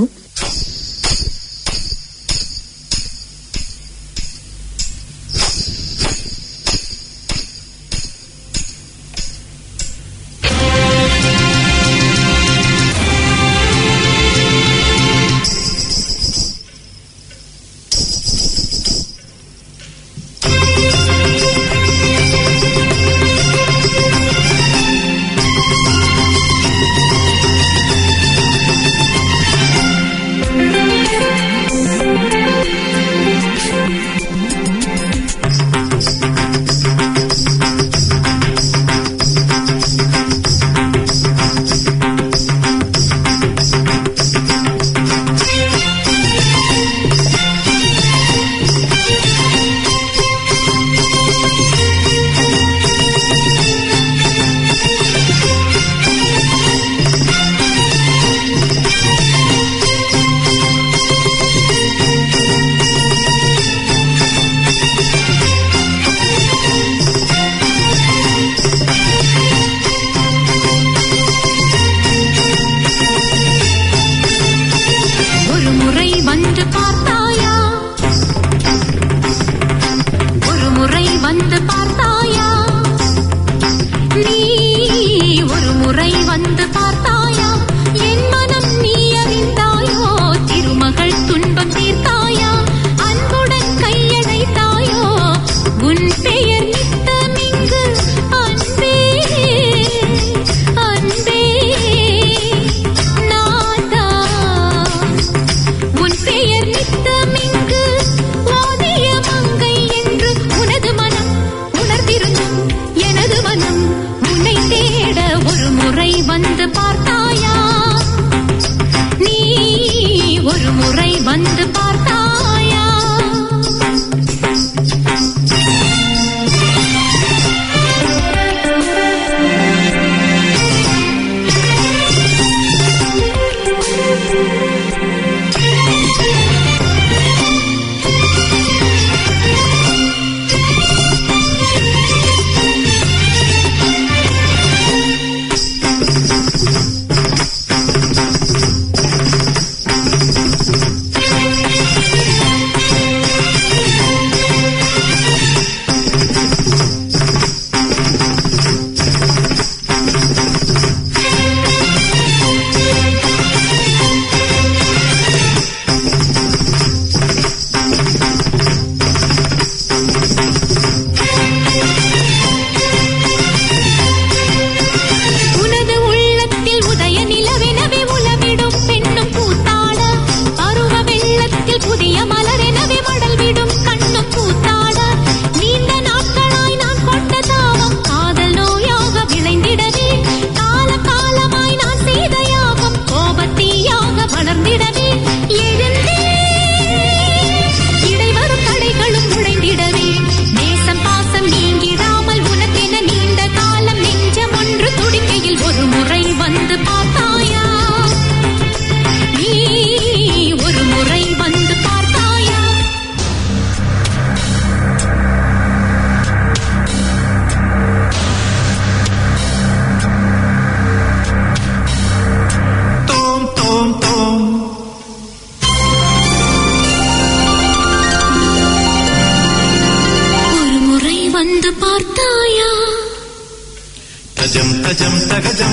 Speaker 6: തകജം തകജം.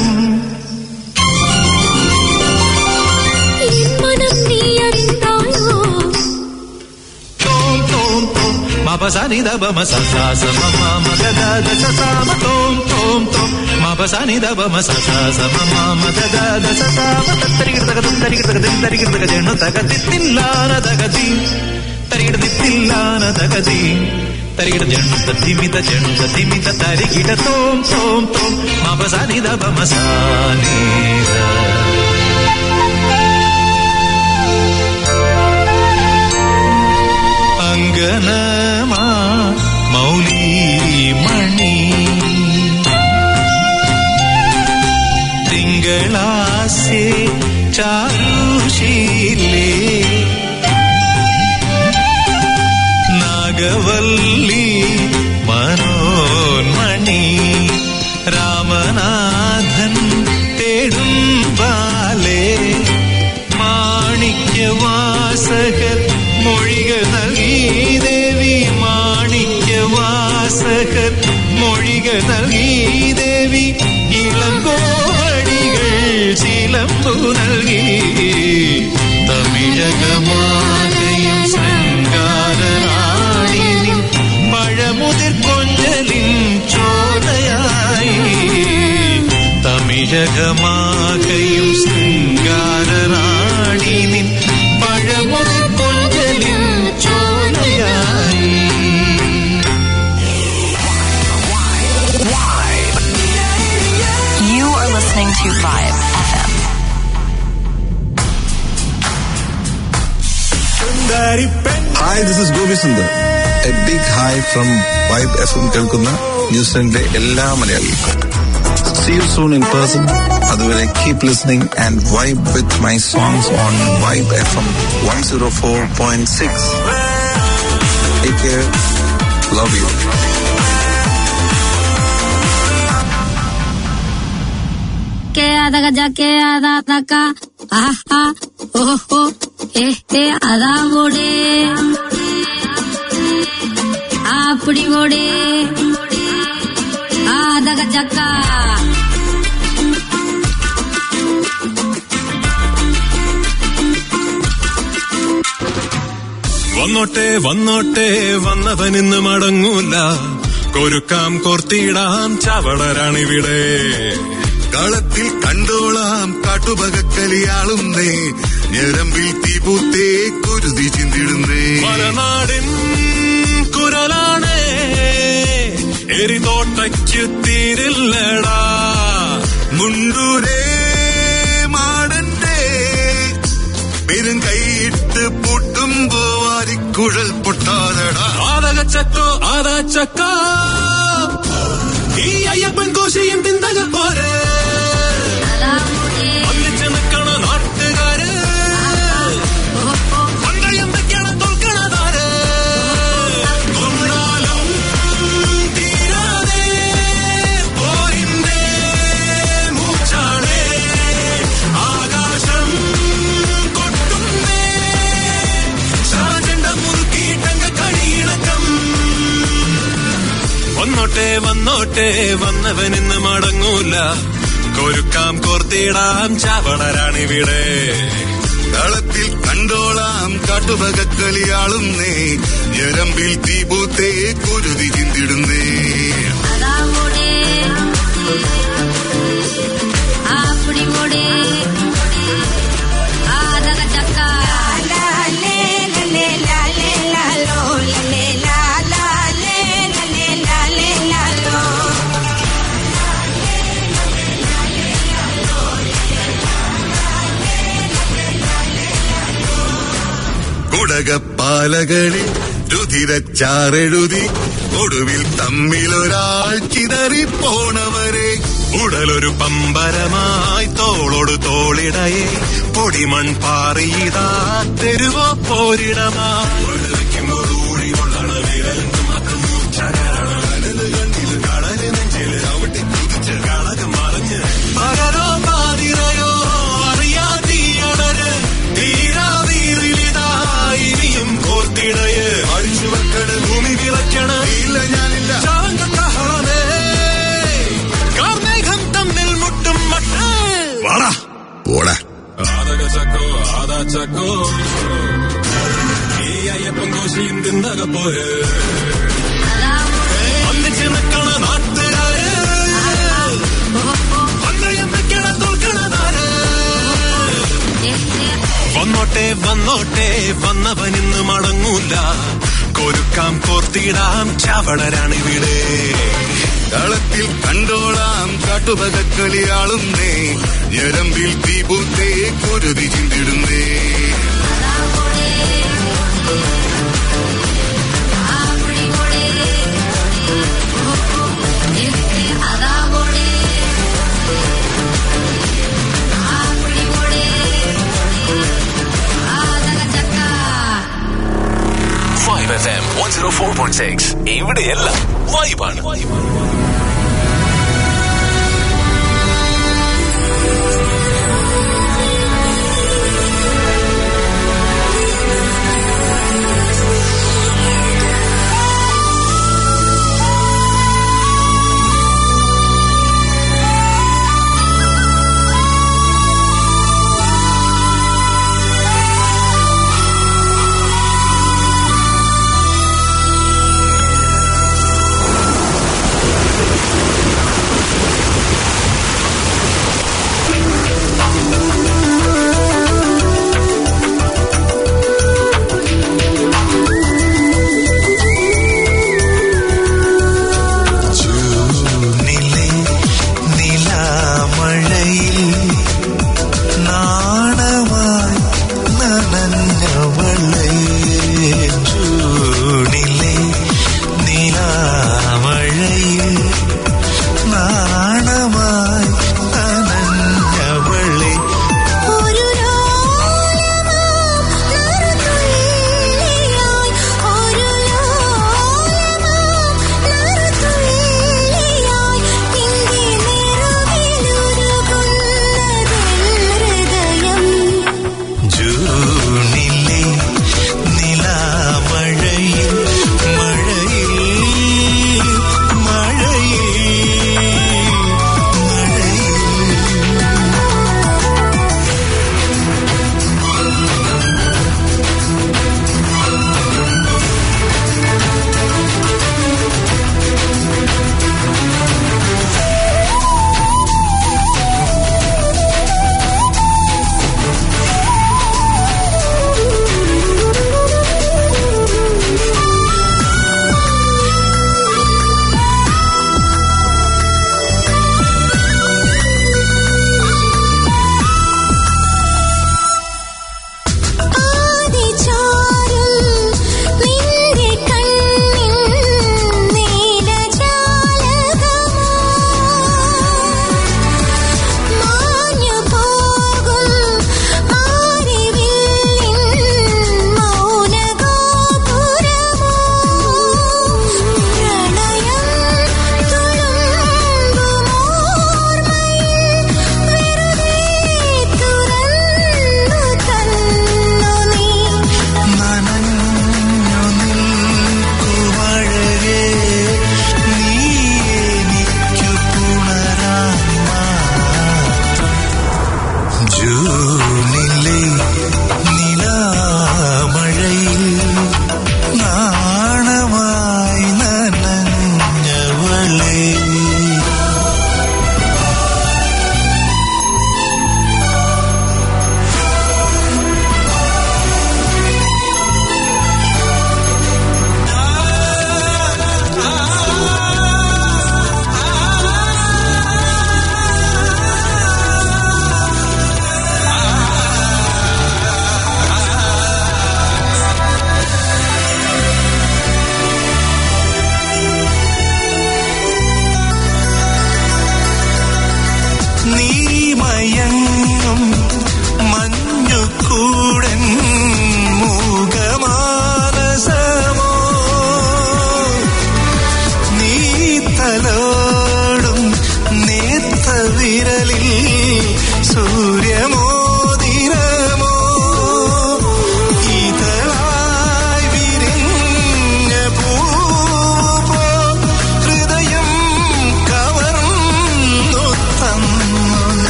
Speaker 6: തോം തോം തോം മപസനി ദബമ സസാസ മമ മഗദ സസാമ തോം തോം തോം മപസനി ദബമ സസാസ മമ മഗദ സസാമ തരികിടതകദം തരികിടതകദം തരികിടതകജണ തകതിത്തില്ലാന തകതി തരികിടതിത്തില്ലാന തകതി തരികിട ജണ തിമിത ജണ തിമിത തരികിട തോം തോം തോം മപസനി ദബമ സാനി അങ്കനമാ മൗലിമണി തിങ്കളാസേ ചാരുശീലേ നാഗവല്ലി മനോന്മണി രാമനാഥൻ തേടും ബാലേ മാണിക്യവാസകർ മൊഴികൾ നൽകി ദേവി മാണിക്യവാസകർ മൊഴികൾ നൽകി ദേവി ഇളങ്കോവടികൾ ചിലമ്പു നൽകി തമിഴകമാകയും ശൃംഗാരറാണി പഴമുതിർ കൊഞ്ചലിൻ ചോലയായി തമിഴകമാകയും ശൃംഗാരറാണി പഴമുതിർ കൊഞ്ചലിൻ ചോലയായി.
Speaker 4: You are listening to Vibe FM.
Speaker 8: Hi, this is Gopi Sundar. A big hi from Vibe FM കേൾക്കുന്ന ന്യൂസിലൻഡിലെ എല്ലാ മലയാളികൾക്കും. See you soon in person. അതുവരെ keep listening and vibe with my songs on Vibe FM 104.6. Take care. Love you.
Speaker 5: के आधा गजा के आधा तका आहा ओहो ए आधा बोड़े आपड़ी बोड़े आधा गजा का
Speaker 6: വന്നോട്ടെ വന്നോട്ടെ വന്നവനിന്ന് മടങ്ങൂല കൊരുക്കാം കോർത്തിടാം ചവളരാണിവിടെ
Speaker 9: കളത്തിൽ കണ്ടോളാം കാട്ടുപകക്കലിയാളുന്നേ ഞരമ്പിൽ തീപൂത്തേ കുരുതി ചിന്തിടുന്നേ
Speaker 6: മലനാടിൻ കുരലാണേ എരിതോട്ടയ്ക്ക് തീരില്ലടാ
Speaker 9: മുണ്ടൂരേ മാടന്റെ പെരും കൈയിട്ട് പൊട്ടുമ്പോ വാരിക്കുഴൽ പൊട്ടാതടാ
Speaker 6: ആദകച്ചക്കോ ആദാച്ചക്ക ഈ അയ്യപ്പൻ കോശയും തിന്തക പോരെ ഒന്നിച്ച് നിൽക്കണ നാട്ടുകാര് എന്തൊക്കെയാണ് തോൽക്കണതാര് കൊണ്ടാലും തീരാതെ പോരിന്റെ മൂച്ചാണേ ആകാശം കൊട്ടുന്നേ ശാചണ്ട മുറുക്കിയിട്ടങ്ങ കഴിയിണക്കം വന്നോട്ടെ വന്നോട്ടെ വന്നവനിന്ന് മടങ്ങൂല കൊരുക്കാം കോർത്തിടാം ചവളരാണിവിടെ
Speaker 9: കളത്തിൽ കണ്ടോളാം കാട്ടുപകക്കലിയാളുന്നേ ഞരമ്പിൽ തീപൂത്തേ കുരുതി ചിന്തിടുന്നേ
Speaker 5: आपड़ी बोड़े आधा गजा का ला ले ले ला ले ला लो ले ला ला ले ला ले ला लो
Speaker 9: കുടകപ്പാലകളിൽ രുധിരച്ചാറെഴുതി ഒടുവിൽ തമ്മിലൊരാൾ ചിതറിപ്പോണവരെ
Speaker 6: ഉടലൊരു പമ്പരമായി തോളോട് തോളിടയെ പൊടിമൺ പാറിയിതാ തെരുവോ പോരിടമാ പകരോ പാതിരയോ അറിയാതീയടര് തീരാതീരിലിതാ ഇനിയും കോർത്തിടയ് അഴിച്ചു വെക്കണ ഭൂമി വിളയ്ക്കണ ഇല്ല ഞാനില്ല കാർമേഘം തമ്മിൽ ചക്കോ ആദാ ചക്കോ ഈ അയ്യപ്പൻ കോശിയും തിന്നക പോര് ഒന്നിച്ച് നിൽക്കണ നാട്ടുകാര് വന്നയം വെക്കണ തോൽക്കണതാര് വന്നോട്ടെ വന്നോട്ടെ വന്നവനിന്ന് മടങ്ങൂല കൊരുക്കാം കോർത്തിടാം ചവളരാണിവിടെ
Speaker 9: കളത്തിൽ കണ്ടോളാം കാട്ടുപകക്കളിയാളുന്നേ ഞരമ്പിൽ തീപൂത്തേ കുരുതി ചിന്തിടുന്നേ
Speaker 1: FM 104.6 ഇവിടെയെല്ലാം വൈബാണ്.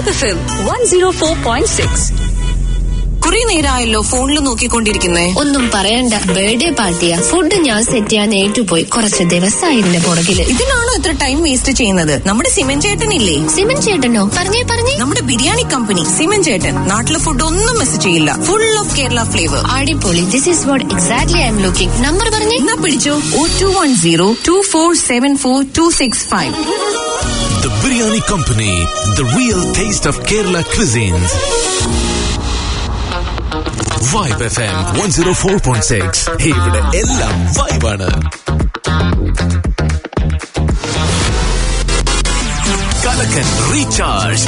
Speaker 2: Vibe FM 104.6. കുറെ നേരമായല്ലോ ഫോണിൽ നോക്കിക്കൊണ്ടിരിക്കുന്നേ.
Speaker 10: ഒന്നും പറയണ്ട, ബർത്ത്ഡേ പാർട്ടിയാ. ഫുഡ് ഞാൻ സെറ്റ് ചെയ്യാൻ ഏറ്റുപോയി. കുറച്ച് ദിവസമായി ഇതിന്റെ പുറകില്.
Speaker 2: ഇതിനാണോ ഇത്ര ടൈം വേസ്റ്റ് ചെയ്യുന്നത്? നമ്മുടെ സിമൻ ചേട്ടനില്ലേ?
Speaker 10: സിമൻ ചേട്ടനോ? പറഞ്ഞേ.
Speaker 2: നമ്മുടെ ബിരിയാണി കമ്പനി സിമൻ ചേട്ടൻ. നാട്ടിലെ ഫുഡ് ഒന്നും മിസ് ചെയ്യില്ല. Full of Kerala flavour.
Speaker 10: അടിപൊളി. This is what exactly I am looking. Number പറഞ്ഞേ.
Speaker 2: എന്നാ പിടിച്ചോ. 021024742665.
Speaker 1: The Biryani Company, the real taste of Kerala cuisines. Vibe FM 104.6. ഇവിടെ എല്ലാം വൈബാണ്. കലക്കൻ റീചാർജ്.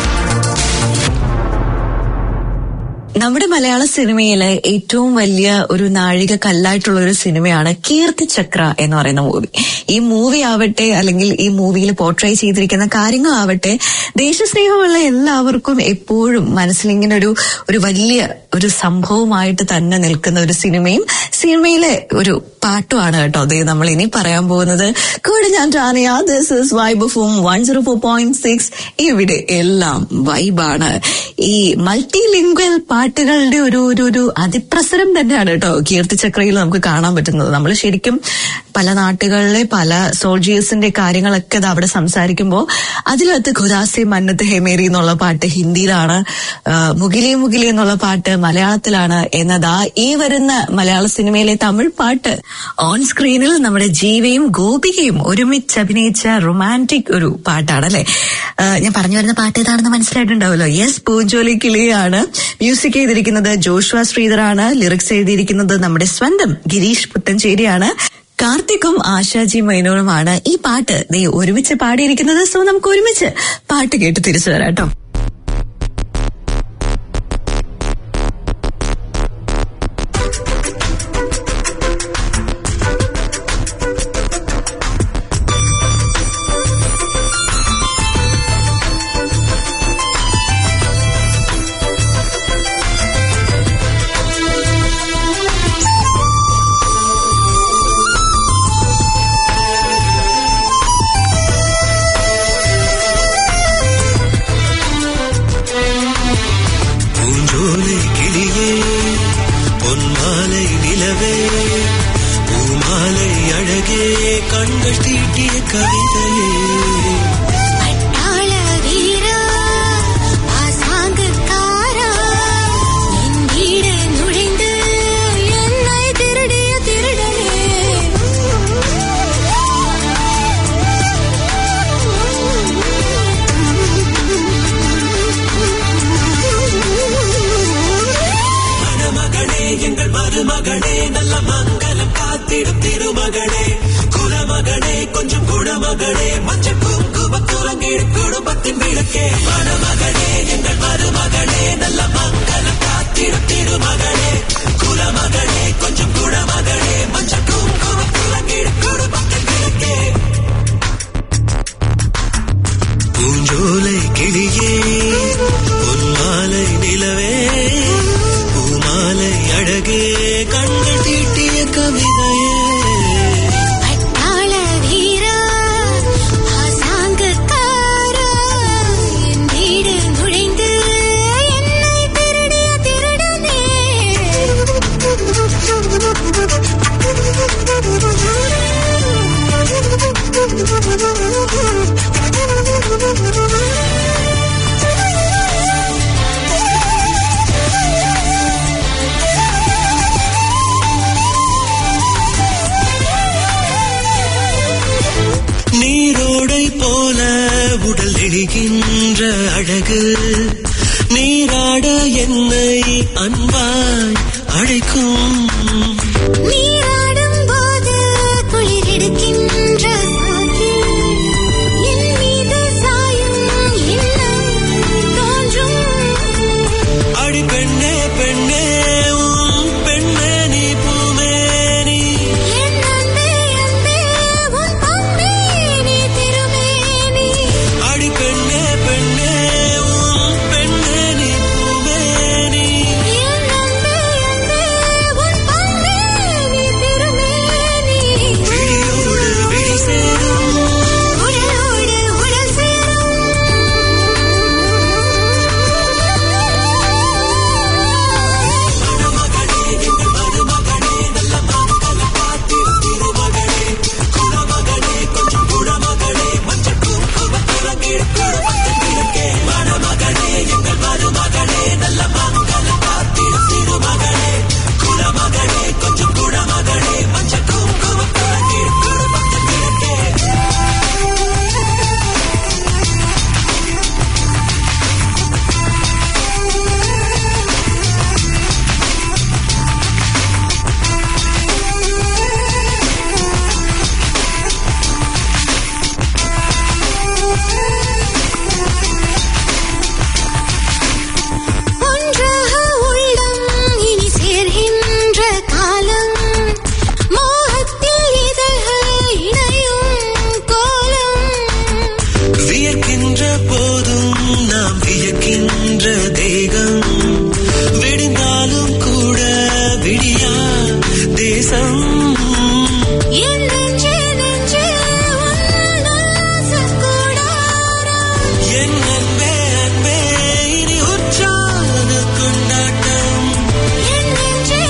Speaker 2: നമ്മുടെ മലയാള സിനിമയിലെ ഏറ്റവും വലിയ ഒരു നാഴിക കല്ലായിട്ടുള്ള ഒരു സിനിമയാണ് കീർത്തിചക്ര എന്ന് പറയുന്ന മൂവി. ഈ മൂവി ആവട്ടെ, അല്ലെങ്കിൽ ഈ മൂവിയിൽ പോർട്രേ ചെയ്തിരിക്കുന്ന കാര്യങ്ങളാവട്ടെ, ദേശസ്നേഹമുള്ള എല്ലാവർക്കും എപ്പോഴും മനസ്സിലിങ്ങനെ ഒരു വലിയ ഒരു സംഭവമായിട്ട് തന്നെ നിൽക്കുന്ന ഒരു സിനിമയിലെ ഒരു പാട്ടുമാണ് കേട്ടോ അത് നമ്മൾ ഇനി പറയാൻ പോകുന്നത്. കൂടെ ഞാൻ Tania. This is vibe FM 104.6. ഇവിടെ എല്ലാം വൈബാണ്. ഈ മൾട്ടി ലിംഗ്വൽ പാട്ടുകളുടെ ഒരു അതിപ്രസരം തന്നെയാണ് കേട്ടോ കീർത്തിചക്രയിൽ നമുക്ക് കാണാൻ പറ്റുന്നത്. നമ്മൾ ശരിക്കും പല നാട്ടുകളിലെ പല സോൾജിയേഴ്സിന്റെ കാര്യങ്ങളൊക്കെ അവിടെ സംസാരിക്കുമ്പോൾ അതിലകത്ത് ഖുദാസെ മന്നത്ത് ഹെമേരി എന്നുള്ള പാട്ട് ഹിന്ദിയിലാണ്, മുകിലി മുകിലി എന്നുള്ള പാട്ട് മലയാളത്തിലാണ് എന്നതാ ഈ വരുന്ന മലയാള സിനിമയിലെ തമിഴ് പാട്ട് ഓൺ സ്ക്രീനിൽ നമ്മുടെ ജീവയും ഗോപികയും ഒരുമിച്ച് അഭിനയിച്ച റൊമാൻറ്റിക് ഒരു പാട്ടാണ് അല്ലെ. ഞാൻ പറഞ്ഞു വരുന്ന പാട്ട് ഏതാണെന്ന് മനസ്സിലായിട്ടുണ്ടാവല്ലോ. യെസ്, പൂഞ്ചോലി കിളിയാണ്. മ്യൂസിക് ചെയ്തിരിക്കുന്നത് ജോഷുവ ശ്രീധറാണ്. ലിറിക്സ് എഴുതിയിരിക്കുന്നത് നമ്മുടെ സ്വന്തം ഗിരീഷ് പുത്തഞ്ചേരിയാണ്. കാർത്തിക്കും ആശാജി മൈനോറുമാണ് ഈ പാട്ട് ഒരുമിച്ച് പാടിയിരിക്കുന്നത്. സോ നമുക്ക് ഒരുമിച്ച് പാട്ട് കേട്ട് തിരിച്ചു വരാം കേട്ടോ.
Speaker 3: நேசம் என் அன்பே அன்பே இனி உற்சாக கொண்டாட்டம் என் அன்பே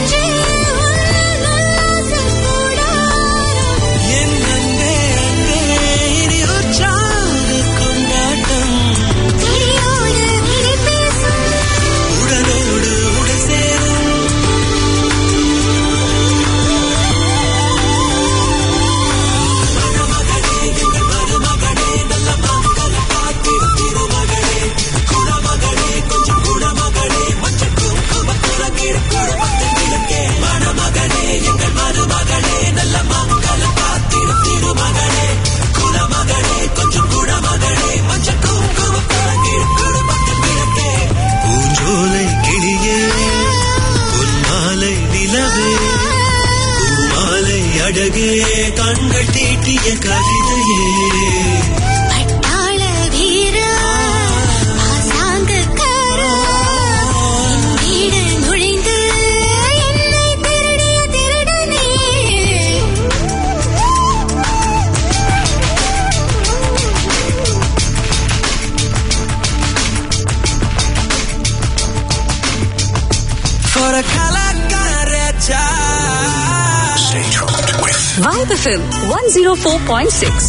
Speaker 3: அன்பே இனி உற்சாக கொண்டாட்டம் உடலோடு உடல் சேரும் பூஞ்சோலை கிளியே பொன்மாலை நிலவே பூமாலை அழகே கண்கள் தீட்டிய கவிதையே For a Kalakaracha.
Speaker 1: Stay tuned with
Speaker 11: Vibe FM 104.6.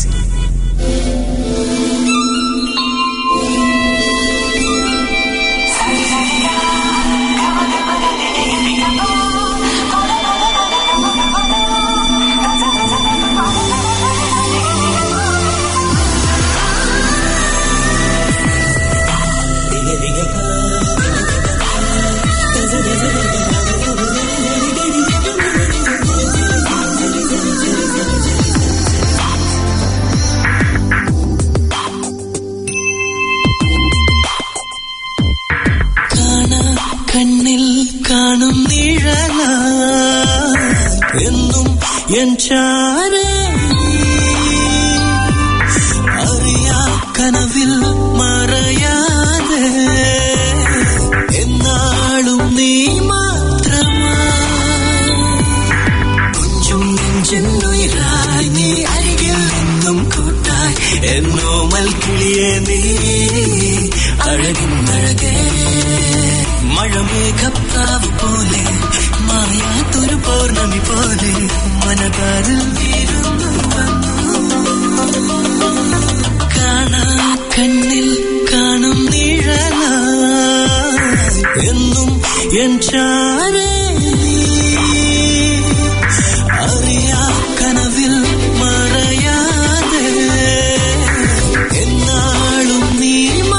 Speaker 3: கண்ணில் காணும் நிழலா என்னும் என் சாரே அறியா கனவில் மறையாதே என்னாலும் நீ மாத்திரமா கொஞ்சம் நெஞ்சின் உயிராய் நீ அருகில் எங்கும் கூட்டாய் என்னோமல் கிளியே நீ அழகின் அழகே മഴമേഘപ്രാവ് പോലെ മായാത്തൊരു പൗർണമി പോലെ മനതാരിൽ വീരുന്നു കാണാ കണ്ണിൽ കാണും നിഴല എന്നും എൻ ചാരേ അറിയാ കനവിൽ മറയാതെ എന്നാളും നീ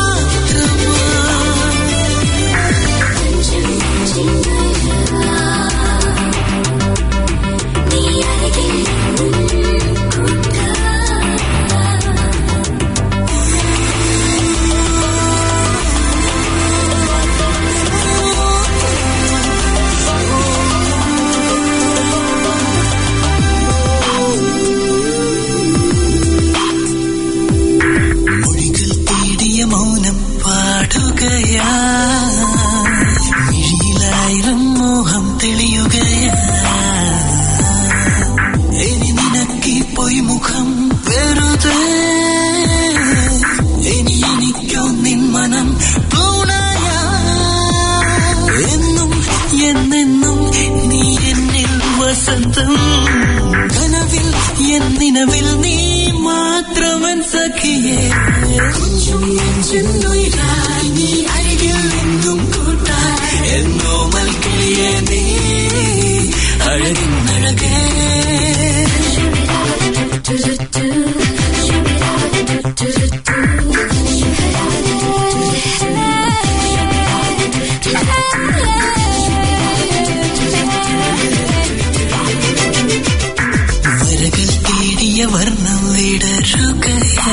Speaker 3: മിഴിയിലായിരം മോഹം തെളിയുകയാ ഇനി നിനക്ക് പോയി മുഖം വെറുതെ ഇനി എനിക്കോ നിൻ മനം പൂണായാ എന്നും എന്നെന്നും നീ എന്നിൽ വസന്തം കനവിൽ എന്നിനവിൽ നീ മാത്രവൻ സഖിയേ കുഞ്ചും നെഞ്ചുന്നുയിരായി നീ അരികിൽ എങ്ങും കൂട്ടായി എന്നോമൽ കിളിയേ നീ അഴകിൻ അഴകേ വരകൾ തേടിയ വർണ്ണം വിടരുകയാ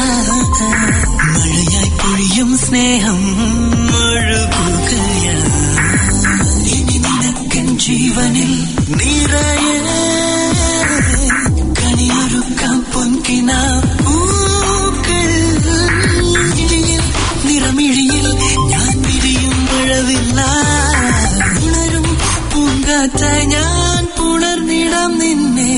Speaker 3: മഴയായി പൊഴിയും സ്നേഹം ഒഴുകുകയാ ഇനി നിനക്കൻ ജീവനിൽ നിറയെ കണിയൊരുക്കാം പൊൻകിന പൂക്കൾ ഇഴിയിൽ നിറമിഴിയിൽ ഞാൻ വിരിയും മഴവില്ല ഉണരും പൂങ്കാറ്റായി ഞാൻ പുണർന്നിടാം നിന്നെ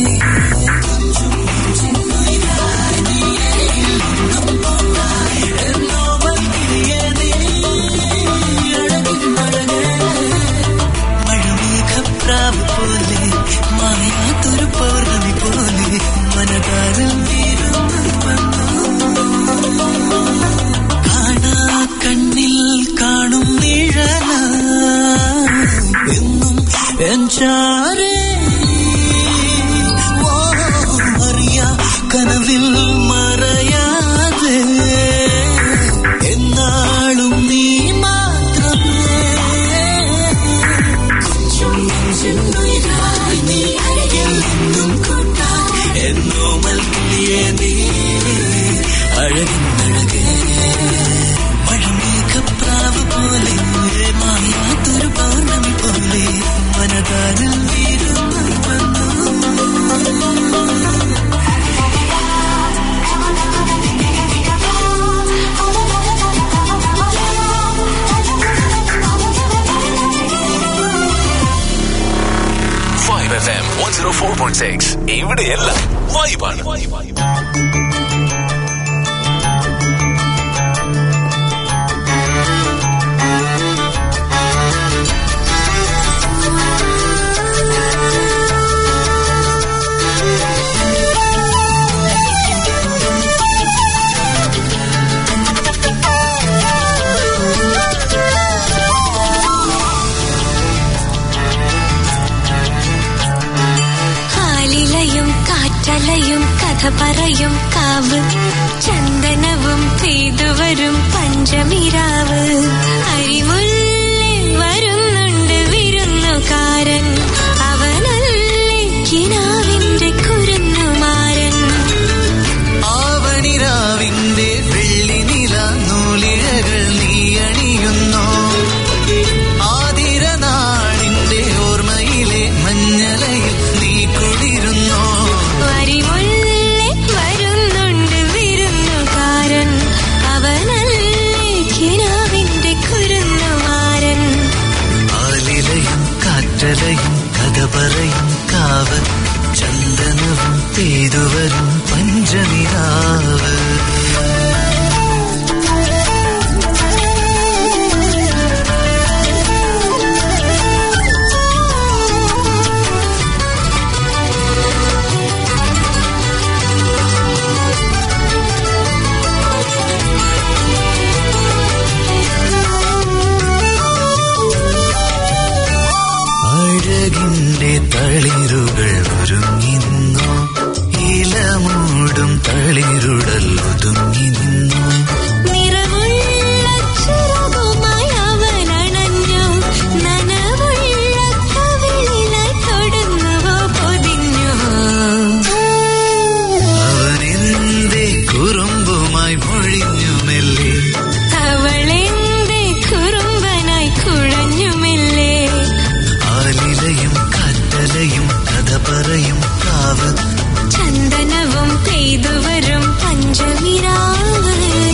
Speaker 3: മഴമേഘപ്രാവ് പോലെ മായാത്തൊരു പൗർണമി പോലെ മനതാരിൽ കാണാ കണ്ണിൽ കാണും നിഴല എന്നും എൻചാരേ അറിയാ കനവിൽ മറയാതെ എന്നാളും നീ മാത്രമേ നീ അരികിൽ നിന്നും കൂട്ടാൻ എന്നോ മൽക്കിളിയേ നീ അഴകിന്നഴകേ മഴമേഘപ്രാവ് പോലെ മായാത്തൊരു പൗർണമി പോലെ മനതാരിൽ വീരുന്നു വന്നു.
Speaker 1: FM 104.6 ഇവിടെയെല്ലാം വൈബാണ്.
Speaker 12: കാറ്റലയും കഥ പറയും കാവ് ചന്ദനവും പെയ്തുവരും പഞ്ചമിരാവ് അരിമുല്ലിൽ വരുന്നുണ്ട് വിരുന്നുകാരൻ അവനല്ലേ കിനാവിന്റെ കുരുന്നുമാരൻ
Speaker 3: ആവണിരാവിന്റെ വെള്ളിനില നൂലിഴകൾ നീ അണിയുന്നോ ആതിരനാളിന്റെ ഓർമ്മയിലെ മഞ്ഞലയിൽ നീ കുളിരുന്നോ വരുന്നുണ്ട് വിരുന്നുകാരൻ അവനല്ലേ കിനാവിന്റെ കുരുന്നുമാരൻ ആലിലയും കാറ്റലയും കഥ പറയും കാവ് ചന്ദനവും പെയ്തുവരും പഞ്ചനിരാവ് അഴകിന്റെ തളിരുകൾ ഒരുങ്ങി നിന്നു ഇലമൂടും തളിരുടൽ ഒതുങ്ങി നിന്നു
Speaker 12: നിറമുള്ള ചിറകുമായി അവനണഞ്ഞു നനവുള്ള കവിളിലായി തൊടുന്നുവോ പൊതിഞ്ഞു
Speaker 3: അവനെന്തേ കുറുമ്പുമായി മൊഴിഞ്ഞു മെല്ലെ
Speaker 12: അവളെന്തേ കുറുമ്പനായി കുഴഞ്ഞുമില്ലേ
Speaker 3: ആലിലയും കാറ്റലയും കഥ പറയും കാവ്
Speaker 12: ചന്ദനവും പെയ്തുവരും പഞ്ചമിരാവ്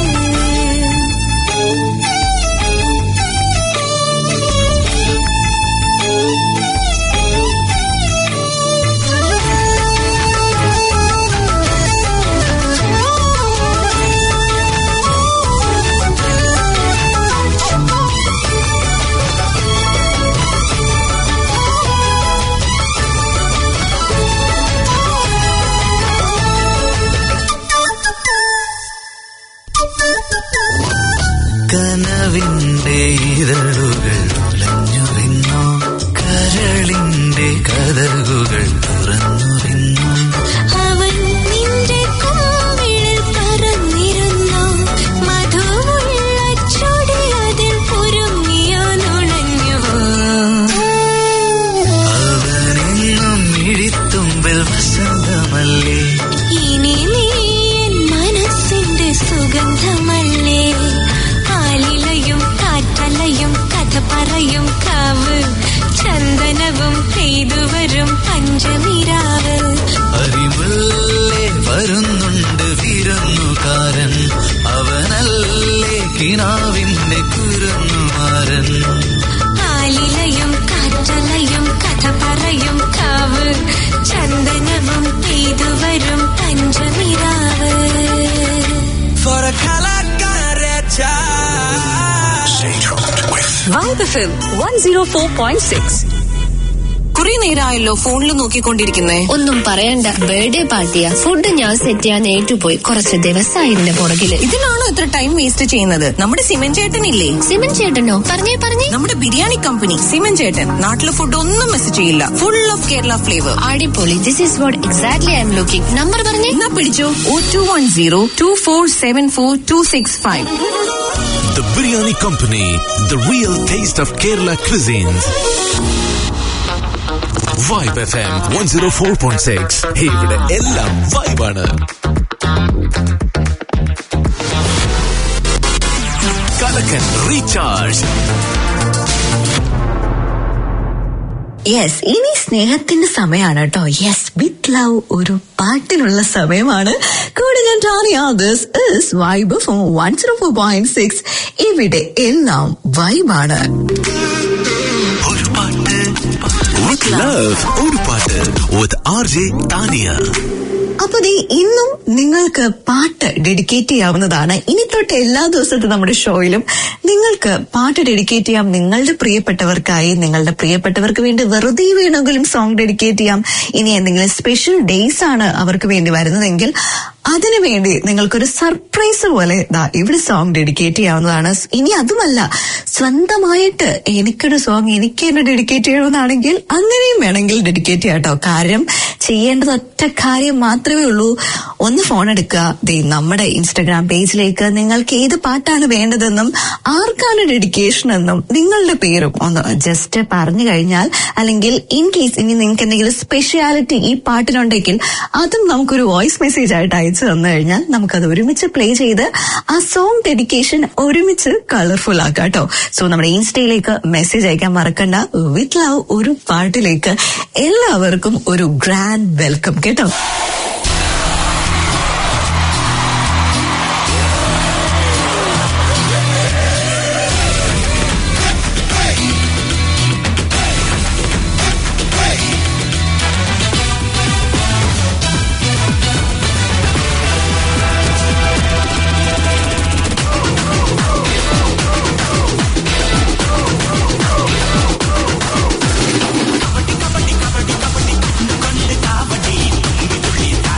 Speaker 3: കനവിന്റെ ഇതളുകൾ ഉലഞ്ഞു നിന്നു കരളിന്റെ കതകുകൾ തുറന്നു നിന്നു
Speaker 12: അവൻ നിന്റെ കോവിളിൽ പറന്നിരുന്നു മധുവുള്ള ചൊടി അതിൽ പൊരുങ്ങിയോ നുണഞ്ഞുവോ
Speaker 3: അവനെന്നും ഇഴിത്തുമ്പിൽ വസന്തമല്ലേ
Speaker 12: ഇനി നീ എൻ മനസ്സിന്റെ സുഗന്ധമല്ലേ ആലിലയും കാറ്റലയും കഥ പറയും കാവ് ചന്ദനവും പെയ്തുവരും പഞ്ചമിരാവ്
Speaker 3: അരിമുല്ലേ വരുന്നുണ്ട് വിരുന്നുകാരൻ അവനല്ലേ കിനാവിന്റെ കുരുന്നുമാരൻ
Speaker 12: ആലിലയും കാറ്റലയും കഥ പറയും കാവ്
Speaker 11: Vibe FM 104.6.
Speaker 2: കുറെ നേരമായല്ലോ ഫോണിൽ നോക്കിക്കൊണ്ടിരിക്കുന്നേ.
Speaker 10: ഒന്നും പറയണ്ട, ബർത്ത്ഡേ പാർട്ടിയാ. ഫുഡ് ഞാൻ സെറ്റ് ചെയ്യാൻ ഏറ്റുപോയി. കുറച്ച് ദിവസമായി ഇതിന്റെ പുറകില്.
Speaker 2: ഇതിനാണോ ഇത്ര ടൈം വേസ്റ്റ് ചെയ്യുന്നത്? നമ്മുടെ സിമൻ ചേട്ടനില്ലേ?
Speaker 10: സിമൻ ചേട്ടനോ? പറഞ്ഞേ.
Speaker 2: നമ്മുടെ ബിരിയാണി കമ്പനി സിമൻ ചേട്ടൻ. നാട്ടിലെ ഫുഡ് ഒന്നും മിസ് ചെയ്യില്ല. Full of Kerala flavour.
Speaker 10: അടിപൊളി. This is what exactly I am looking. Number പറഞ്ഞേ.
Speaker 2: എന്നാ പിടിച്ചോ. 021024742665.
Speaker 1: The Biryani Company, the real taste of Kerala cuisines. Vibe FM 104.6. ഇവിടെ എല്ലാം വൈബാണ്. കലക്കൻ റീചാർജ്.
Speaker 2: യെസ്, ഇനി സ്നേഹത്തിന്റെ സമയമാണ് കേട്ടോ. യെസ്, വിത്ത് ലവ് ഒരു പാട്ടിനുള്ള സമയമാണ്. കൂടെ ഞാൻ Tania. This is vibe from 104.6. ഇവിടെ എല്ലാം വൈബാണ്.
Speaker 1: With love, ഒരു പാട്ട് with RJ താനിയ.
Speaker 2: അപ്പൊ ഇന്നും നിങ്ങൾക്ക് പാട്ട് ഡെഡിക്കേറ്റ് ചെയ്യാവുന്നതാണ്. ഇനി തൊട്ട് എല്ലാ ദിവസവും നമ്മുടെ ഷോയിലും നിങ്ങൾക്ക് പാട്ട് ഡെഡിക്കേറ്റ് ചെയ്യാം. നിങ്ങളുടെ പ്രിയപ്പെട്ടവർക്കായി, നിങ്ങളുടെ പ്രിയപ്പെട്ടവർക്ക് വേണ്ടി വെറുതെ വേണമെങ്കിലും സോങ് ഡെഡിക്കേറ്റ് ചെയ്യാം. ഇനി എന്തെങ്കിലും സ്പെഷ്യൽ ഡേയ്സ് ആണ് അവർക്ക് വേണ്ടി വരുന്നതെങ്കിൽ അതിനുവേണ്ടി നിങ്ങൾക്കൊരു സർപ്രൈസ് പോലെ ഇവിടെ സോങ് ഡെഡിക്കേറ്റ് ചെയ്യാവുന്നതാണ്. ഇനി അതുമല്ല, സ്വന്തമായിട്ട് എനിക്കൊരു സോങ് എനിക്ക് തന്നെ ഡെഡിക്കേറ്റ് ചെയ്യണമെന്നാണെങ്കിൽ അങ്ങനെയും വേണമെങ്കിൽ ഡെഡിക്കേറ്റ് ചെയ്യാം കേട്ടോ. കാര്യം ചെയ്യേണ്ടത് ഒറ്റ കാര്യം മാത്രമേ ഉള്ളൂ. ഒന്ന് ഫോൺ എടുക്കുക, നമ്മുടെ ഇൻസ്റ്റഗ്രാം പേജിലേക്ക് നിങ്ങൾക്ക് ഏത് പാട്ടാണ് വേണ്ടതെന്നും ആർക്കാണ് ഡെഡിക്കേഷൻ എന്നും നിങ്ങളുടെ പേരും ഒന്ന് ജസ്റ്റ് പറഞ്ഞു കഴിഞ്ഞാൽ, അല്ലെങ്കിൽ ഇൻ കേസ് ഇനി നിങ്ങൾക്ക് എന്തെങ്കിലും സ്പെഷ്യാലിറ്റി ഈ പാട്ടിനുണ്ടെങ്കിൽ അതും നമുക്കൊരു വോയിസ് മെസ്സേജ് ആയിട്ട് അയച്ചു തന്നു കഴിഞ്ഞാൽ നമുക്കത് ഒരുമിച്ച് പ്ലേ ചെയ്ത് ആ സോങ് ഡെഡിക്കേഷൻ ഒരുമിച്ച് കളർഫുൾ ആക്കാം കേട്ടോ. സോ നമ്മുടെ ഇൻസ്റ്റയിലേക്ക് മെസ്സേജ് അയക്കാൻ മറക്കണ്ട. വിത്ത് ലവ് ഒരു പാട്ടിലേക്ക് എല്ലാവർക്കും ഒരു ഗ്രാൻഡ് വെൽക്കം കേട്ടോ.
Speaker 3: Kabaddi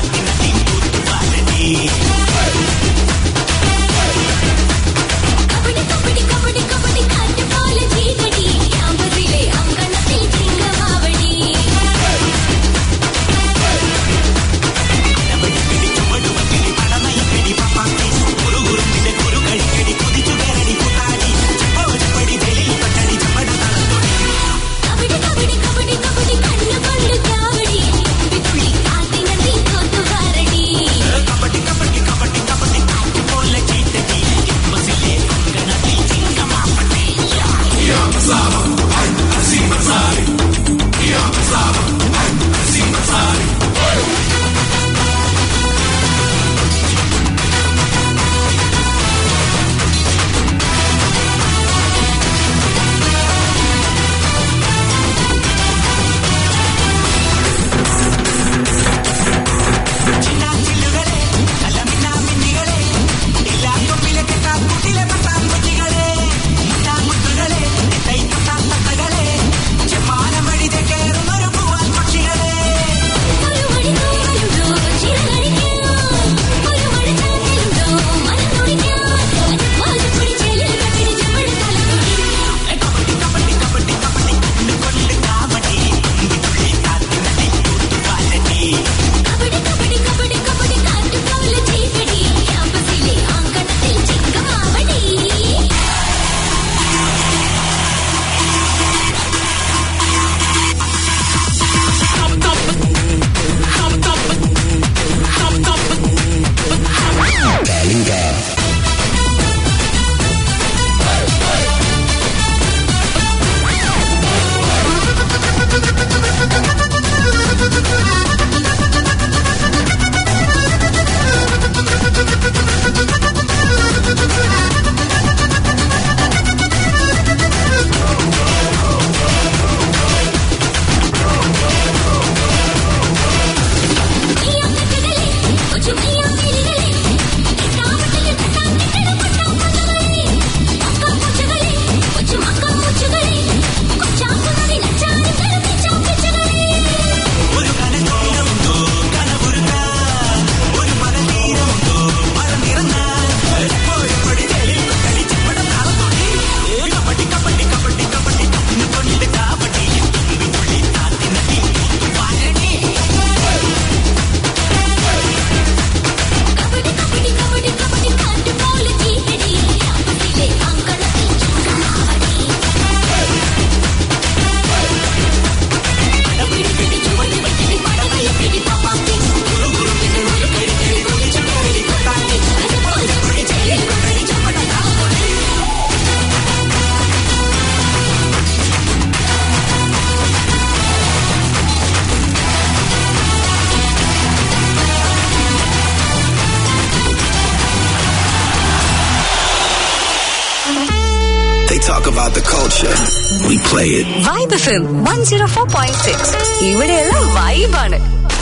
Speaker 1: culture. We play it.
Speaker 11: Vibe FM 104.6. ഇവിടെയുള്ള വൈബാണ്.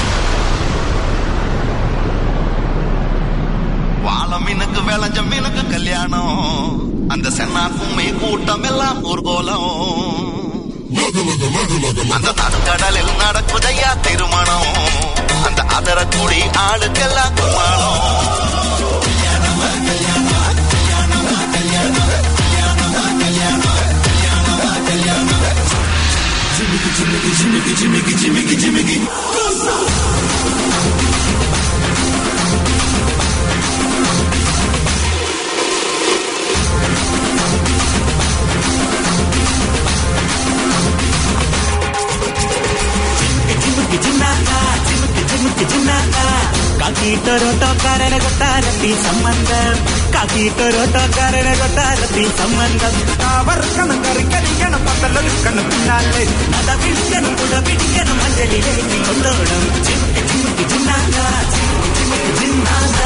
Speaker 9: வாழமீனுக்கு விளைஞ்ச மீனுக்கு கல்யாணம், அந்த சென்னான் உண்மை கூட்டம் எல்லாம் ஊர்கோலம், அந்த நடுக்கடலில் நடக்குதையா திருமணம், அந்த அதரக்குடி ஆளுக்கெல்லாம் குமாரம்.
Speaker 13: കാക്കീട്ടൊരോട്ടോക്കാരനെ കൊട്ടാരത്തി സമ്മന്തം, കാക്കീട്ടൊരോട്ടോക്കാരനെ കൊട്ടാരത്തി സമ്മന്തം. കാവർക്കണം കറിക്കരിക്കണം പത്തലൊരുക്കണം പിന്നാലെ നടപിടിക്കണം കുടപിടിക്കണം മഞ്ചലിലേക്ക് കൊണ്ടോണം. ചിമുക്കി ചിമുക്കി ചിന്നാങ്ക, ചിമുക്കി ചിമുക്കി ചിന്നാങ്ക.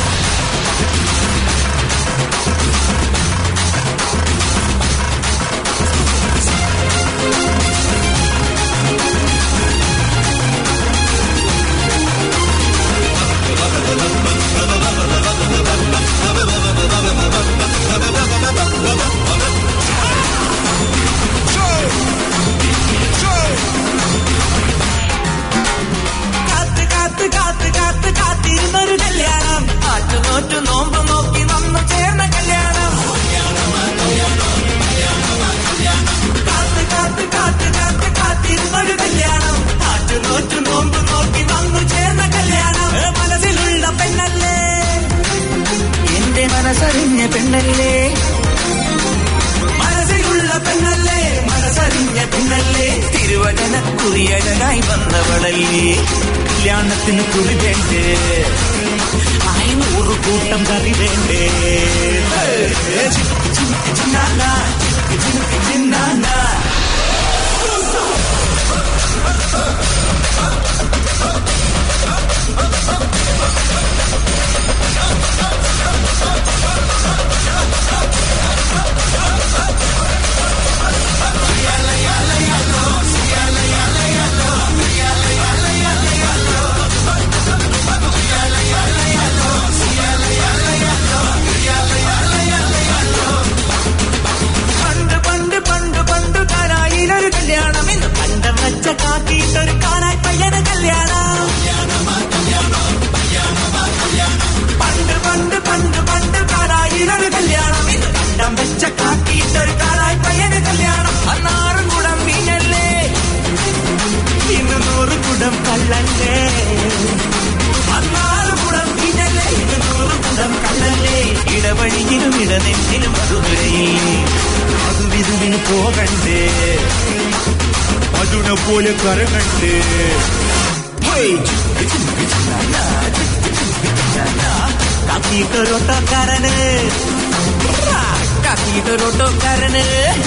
Speaker 13: കാത്തിരുന്നൊരു കല്യാണം, ആറ്റുനോറ്റു നോമ്പ് നോക്കി വന്നു ചേർന്ന കല്യാണം. കാത്തിരുന്നൊരു കല്യാണം, ആറ്റുനോറ്റു നോമ്പ് നോക്കി വന്നു ചേർന്ന കല്യാണം. മനസ്സിലുള്ള പെണ്ണല്ലേ, എന്റെ മനസ്സറിഞ്ഞ പെണ്ണല്ലേ, മനസ്സിലുള്ള പെണ്ണല്ലേ, മനസ്സറിഞ്ഞ പെണ്ണല്ലേ. തിരുവചന കുറിയഴകായി വന്നവളല്ലേ, കല്യാണത്തിന് കുറി വേണ്ടേ, 500 കൂട്ടം കറി വേണ്ടേ. ചിന്നാന ചിന്നാന കല്യാണം, ഇന്ന് പണ്ടം വെച്ച കാക്കിയിട്ടൊരു കാനായി പയ്യന കല്യാണം. പണ്ട് പണ്ട് പണ്ട് പണ്ട് കാനായിലൊരു കല്യാണം, ഇന്ന് പണ്ടം വെച്ച കാക്കിയിട്ടൊരു കാനായി പയ്യന കല്യാണം. 6 കുടം മീനല്ലേ, ഇന്ന് 100 കുടം കള്ളല്ലേ. 6 കുടം മീനല്ലേ, ഇന്ന് 100 കുടം കള്ളല്ലേ. ഇടവഴിയിലും ഇടനെഞ്ചിലും മധുരയില്ലേ, മധുവിധുവിന് പോകണ്ടേ, മധുനെ പോലെ കരകണ്ടേ. കാക്കീട്ടൊരോട്ടോക്കാരന്, കാക്കീട്ടൊരോട്ടോക്കാരന്,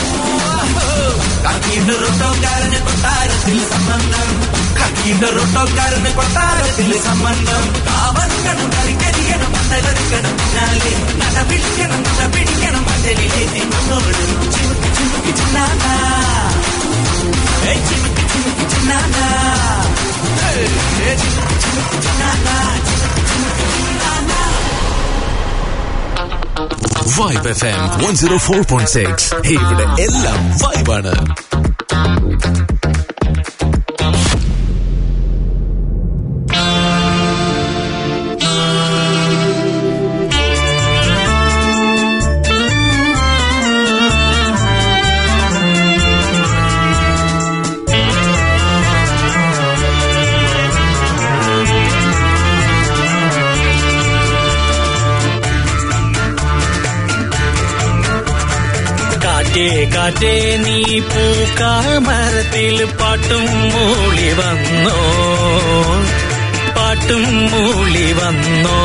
Speaker 13: കാക്കീട്ടൊരോട്ടോക്കാരന് കൊട്ടാരത്തിൽ സംബന്ധം, കാക്കീട്ടൊരോട്ടോക്കാരന് കൊട്ടാരത്തിൽ സംബന്ധം. കാവർക്കണം കരിക്കരിക്കണം മണ്ടലൊരുക്കണം പിന്നാലെ നടപിടിക്കണം കുടപിടിക്കണം മണ്ടലിലേക്ക് കൊണ്ടോടും. ചിമുക്കി ചിമുക്കി ചിന്നാന, ചിമുക്കി ചിമുക്കി ചിന്നാന, ചിമുക്കി ചിമുക്കി ചിന്നാന, ചിമുക്കി ചിമുക്കി ചിന്നാന.
Speaker 1: Vibe FM 104.6. ഇവിടെ എല്ലാം വൈബാണ്.
Speaker 13: കാറ്റേ നീ പൂക്കാമരത്തിൽ പാട്ടും മൂളി വന്നോ, പാട്ടും മൂളി വന്നോ.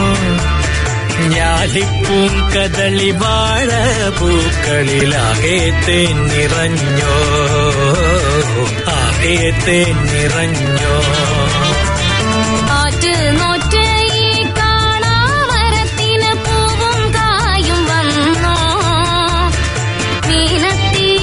Speaker 13: ഞാലിപ്പൂം കദളി വാഴ പൂക്കളിലാകെ തേൻ നിറഞ്ഞോ, ആകെ തേൻ നിറഞ്ഞോ.
Speaker 12: കാണാവരത്തിന് പൂവും കായും വന്നോ, മീനത്തി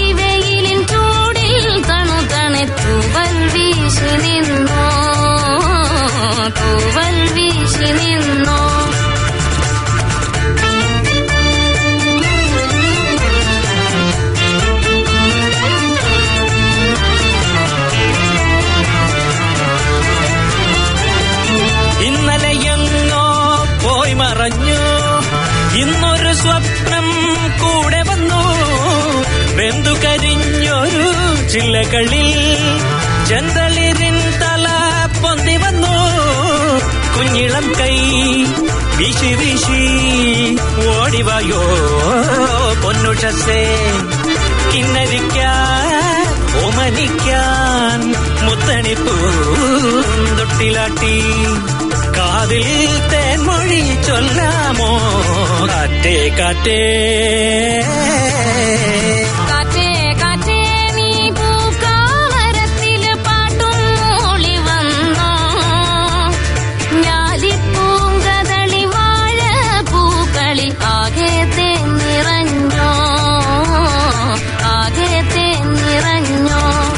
Speaker 14: ചില്ലകളിൽ ചെന്തളിരിൻ തല പൊന്തി വന്നു കുഞ്ഞിളം കൈ വീശി വീശി ഓടിവായോ പൊന്നുഷസേ കിന്നരിക്കാൻ ഓമനിക്കാൻ മുത്തണിപ്പൂ തൊട്ടിലാട്ടി കാതിൽ തേൻമൊഴി ചൊല്ലാമോ കാറ്റേ കാറ്റേ
Speaker 12: കാറ്റേ കാറ്റേ നീ പൂക്കാമരത്തിൽ പാട്ടും മൂളി വന്നോ ഞാലിപ്പൂങ്കതളി വാഴ പൂക്കളി ആകെ തേന്നിറഞ്ഞോ ആകെ തേന്നിറഞ്ഞോ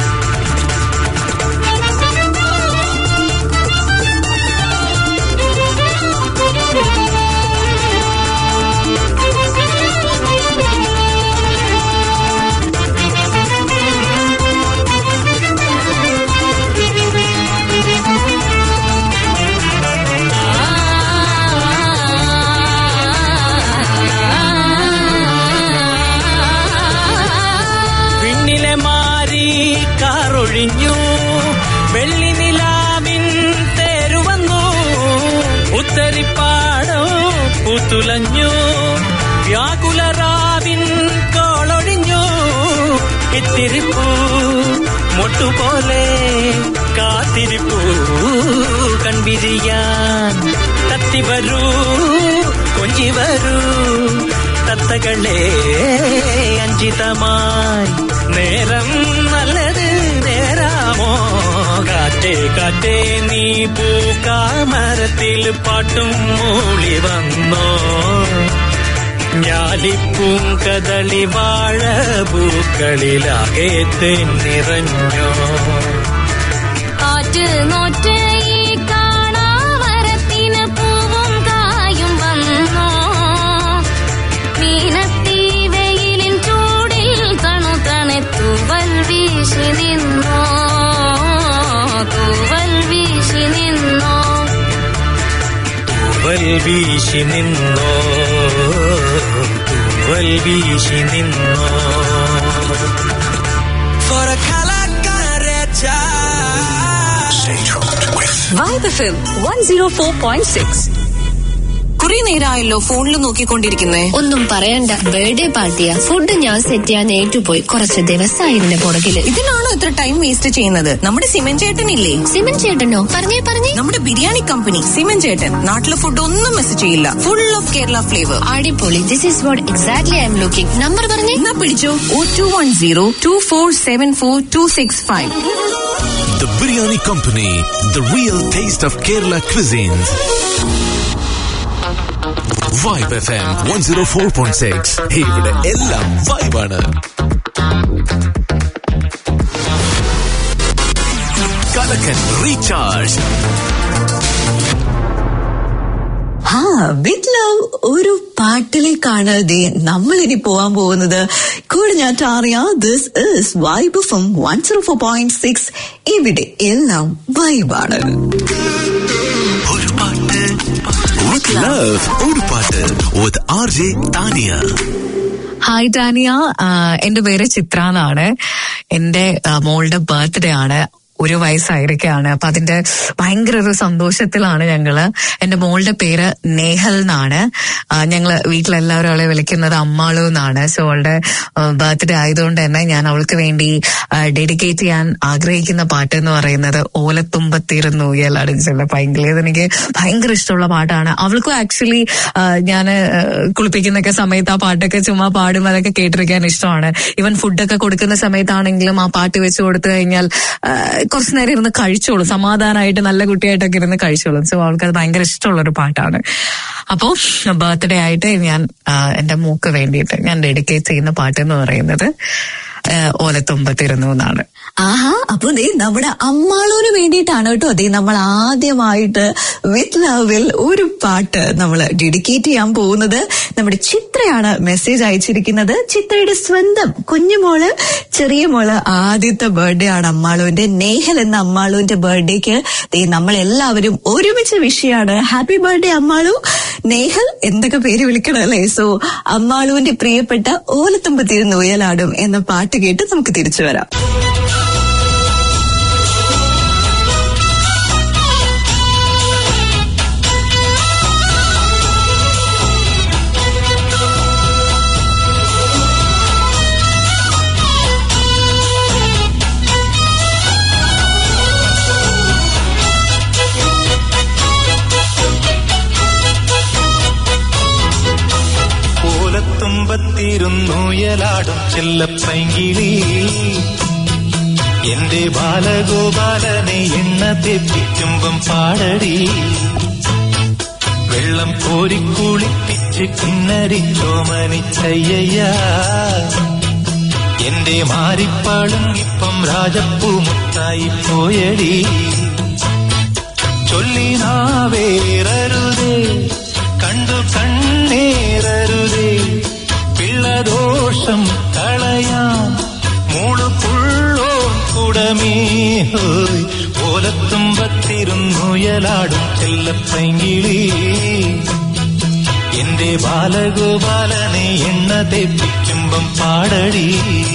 Speaker 14: വെള്ളി നിലാവിൻ തേരുവന്നു ഉത്തരിപ്പാടോ പൂത്തുലഞ്ഞു വ്യാകുലറാവിൻ കോളൊഴിഞ്ഞു ഇത്തിരിപ്പൂ മൊട്ടുപോലെ കാത്തിരിപ്പൂ കൺവിരിയാൻ തത്തി വരൂ കൊഞ്ചി വരൂ തത്തകളെ അഞ്ചിതമായി നേരം നല്ലത് നേരാമോ കാറ്റേ കാറ്റേ നീ പൂക്കാമരത്തിൽ പാട്ടും മൂളി വന്നോ ഞാലിപ്പൂങ്കതളി വാഴ പൂക്കളിലാകെ നിറഞ്ഞോ
Speaker 12: കാറ്റ് നോറ്റ് ഈ കാണാമരത്തിന് പൂവും കായും വന്നോ മീനത്തി വെയിലിൻ ചൂടിൽ തണുതണെ തൂവൽ വീശി നിന്നോ തൂവൽ വീശി നിന്നോ
Speaker 14: തൂവൽ വീശി നിന്നോ തൂവൽ വീശി നിന്നോ
Speaker 11: വൈബ് FM 104.6. കുറെ നേരമായല്ലോ ഫോണിൽ നോക്കിക്കൊണ്ടിരിക്കുന്നേ.
Speaker 10: ഒന്നും പറയണ്ട, ബർത്ത്ഡേ പാർട്ടിയാ. ഫുഡ് ഞാൻ സെറ്റ് ചെയ്യാൻ ഏറ്റുപോയി. കുറച്ച് ദിവസമായി ഇതിന്റെ പുറകില്.
Speaker 11: ഇതിനാണോ ഇത്ര ടൈം വേസ്റ്റ് ചെയ്യുന്നത്? നമ്മുടെ സിമൻ ചേട്ടനില്ലേ?
Speaker 10: സിമൻ ചേട്ടനോ? പറഞ്ഞേ.
Speaker 11: നമ്മുടെ ബിരിയാണി കമ്പനി സിമൻ ചേട്ടൻ. നാട്ടിലെ ഫുഡ് ഒന്നും മിസ് ചെയ്യില്ല. Full of Kerala flavour.
Speaker 10: അടിപൊളി. This is what exactly I am looking. Number പറഞ്ഞേ.
Speaker 11: എന്നാ പിടിച്ചോ. 021024742665.
Speaker 1: The Biryani Company, the real taste of Kerala cuisines. Vibe FM 104.6. ഇവിടെ എല്ലാം വൈബാണ്. കലക്കൻ റീചാർജ്.
Speaker 2: വിത്ത് ലവ് ഒരു പാട്ടിലേക്കാണ് നമ്മളിനി പോവാൻ പോകുന്നത്. കൂടെ ഞാൻ Tania. This is vibe from 104.6. ഇവിടെ എല്ലാം വൈബാണ്.
Speaker 1: ഒരു പാട്ട് with RJ Tania.
Speaker 15: Hi Tania, എന്റെ പേര് ചിത്ര എന്നാണ്. എന്റെ മോളുടെ ബർത്ത്ഡേ ആണ്. 1 വയസ്സായിരിക്കുകയാണ്. അപ്പൊ അതിന്റെ ഭയങ്കര ഒരു സന്തോഷത്തിലാണ് ഞങ്ങള്. എന്റെ മോളുടെ പേര് നേഹൽ എന്നാണ്. ഞങ്ങള് വീട്ടിലെല്ലാവരും അവളെ വിളിക്കുന്നത് അമ്മാളു എന്നാണ്. സോ അവളുടെ ബർത്ത്ഡേ ആയതുകൊണ്ട് തന്നെ ഞാൻ അവൾക്ക് വേണ്ടി ഡെഡിക്കേറ്റ് ചെയ്യാൻ ആഗ്രഹിക്കുന്ന പാട്ട് എന്ന് പറയുന്നത് ഓലത്തുമ്പത്തിരുന്നു ഉയലടിച്ചുള്ള പൈങ്കിളി. അതെനിക്ക് ഭയങ്കര ഇഷ്ടമുള്ള പാട്ടാണ്. അവൾക്കും ആക്ച്വലി ഞാൻ കുളിപ്പിക്കുന്നൊക്കെ സമയത്ത് ആ പാട്ടൊക്കെ ചുമ്മാ പാടും, അതൊക്കെ കേട്ടിരിക്കാൻ ഇഷ്ടമാണ്. ഈവൻ ഫുഡൊക്കെ കൊടുക്കുന്ന സമയത്താണെങ്കിലും ആ പാട്ട് വെച്ച് കൊടുത്തു കഴിഞ്ഞാൽ കുറച്ചു നേരം ഇരുന്ന് കഴിച്ചോളും. സമാധാനമായിട്ട് നല്ല കുട്ടിയായിട്ടൊക്കെ ഇരുന്ന് കഴിച്ചോളും. സോ അവൾക്ക് അത് ഭയങ്കര ഇഷ്ടമുള്ളൊരു പാട്ടാണ്. അപ്പോ ബർത്ത്ഡേ ആയിട്ട് ഞാൻ എന്റെ മോക്ക് വേണ്ടിയിട്ട് ഞാൻ ഡെഡിക്കേറ്റ് ചെയ്യുന്ന പാട്ട് എന്ന് പറയുന്നത് ഓലത്തുമ്പത്തിരുന്നു എന്നാണ്.
Speaker 2: ആഹാ, അപ്പൊ നമ്മുടെ അമ്മാളൂന് വേണ്ടിയിട്ടാണ് കേട്ടോ നമ്മൾ ആദ്യമായിട്ട് വിത്ത് ലവിൽ ഒരു പാട്ട് നമ്മൾ ഡെഡിക്കേറ്റ് ചെയ്യാൻ പോകുന്നത്. നമ്മുടെ ചിത്രയാണ് മെസ്സേജ് അയച്ചിരിക്കുന്നത്. ചിത്രയുടെ സ്വന്തം കുഞ്ഞുമോള്, ചെറിയ മോള് ആദ്യത്തെ ബർത്ത്ഡേ ആണ് അമ്മാളൂന്റെ. നേഹൽ എന്ന അമ്മാളൂന്റെ ബർത്ത്ഡേക്ക് നമ്മൾ എല്ലാവരും ഒരുമിച്ച് വിഷ് ചെയ്യാണ്. Happy birthday Ammalu. നേഹൽ എന്തൊക്കെ പേര് വിളിക്കണം അല്ലേ. സോ അമ്മാളുവിന്റെ പ്രിയപ്പെട്ട ഓലത്തുമ്പത്തിരുന്ന് ഉയലാടും എന്ന പാട്ട് കേട്ട് നമുക്ക് തിരിച്ചു വരാം.
Speaker 14: തുമ്പത്തിരുന്നുയലാടും ചെല്ലപ്പൈങ്കിളി എന്റെ ബാലഗോപാലനെ എണ്ണ തെറ്റിക്കുമ്പം പാടടി. വെള്ളം കോരിക്കുളിപ്പിച്ച് കിന്നരിച്ചോമനിച്ചയ്യ എന്റെ മാരിപ്പാളുങ്ങിപ്പം രാജപ്പൂമുത്തായി പോയടി. ചൊല്ലിനാവേറരുതേ കണ്ടു കണ്ണേറരുതേ പിള്ളദോഷം കളയാൻ മൂളുപുള്ളോ കുടമേ. ഓലത്തുമ്പത്തിരുന്നുയലാടും ചെല്ലപ്പൈങ്കിളി എന്റെ ബാലഗോപാലനെ എണ്ണ തെപ്പിക്കുമ്പം പാടടി.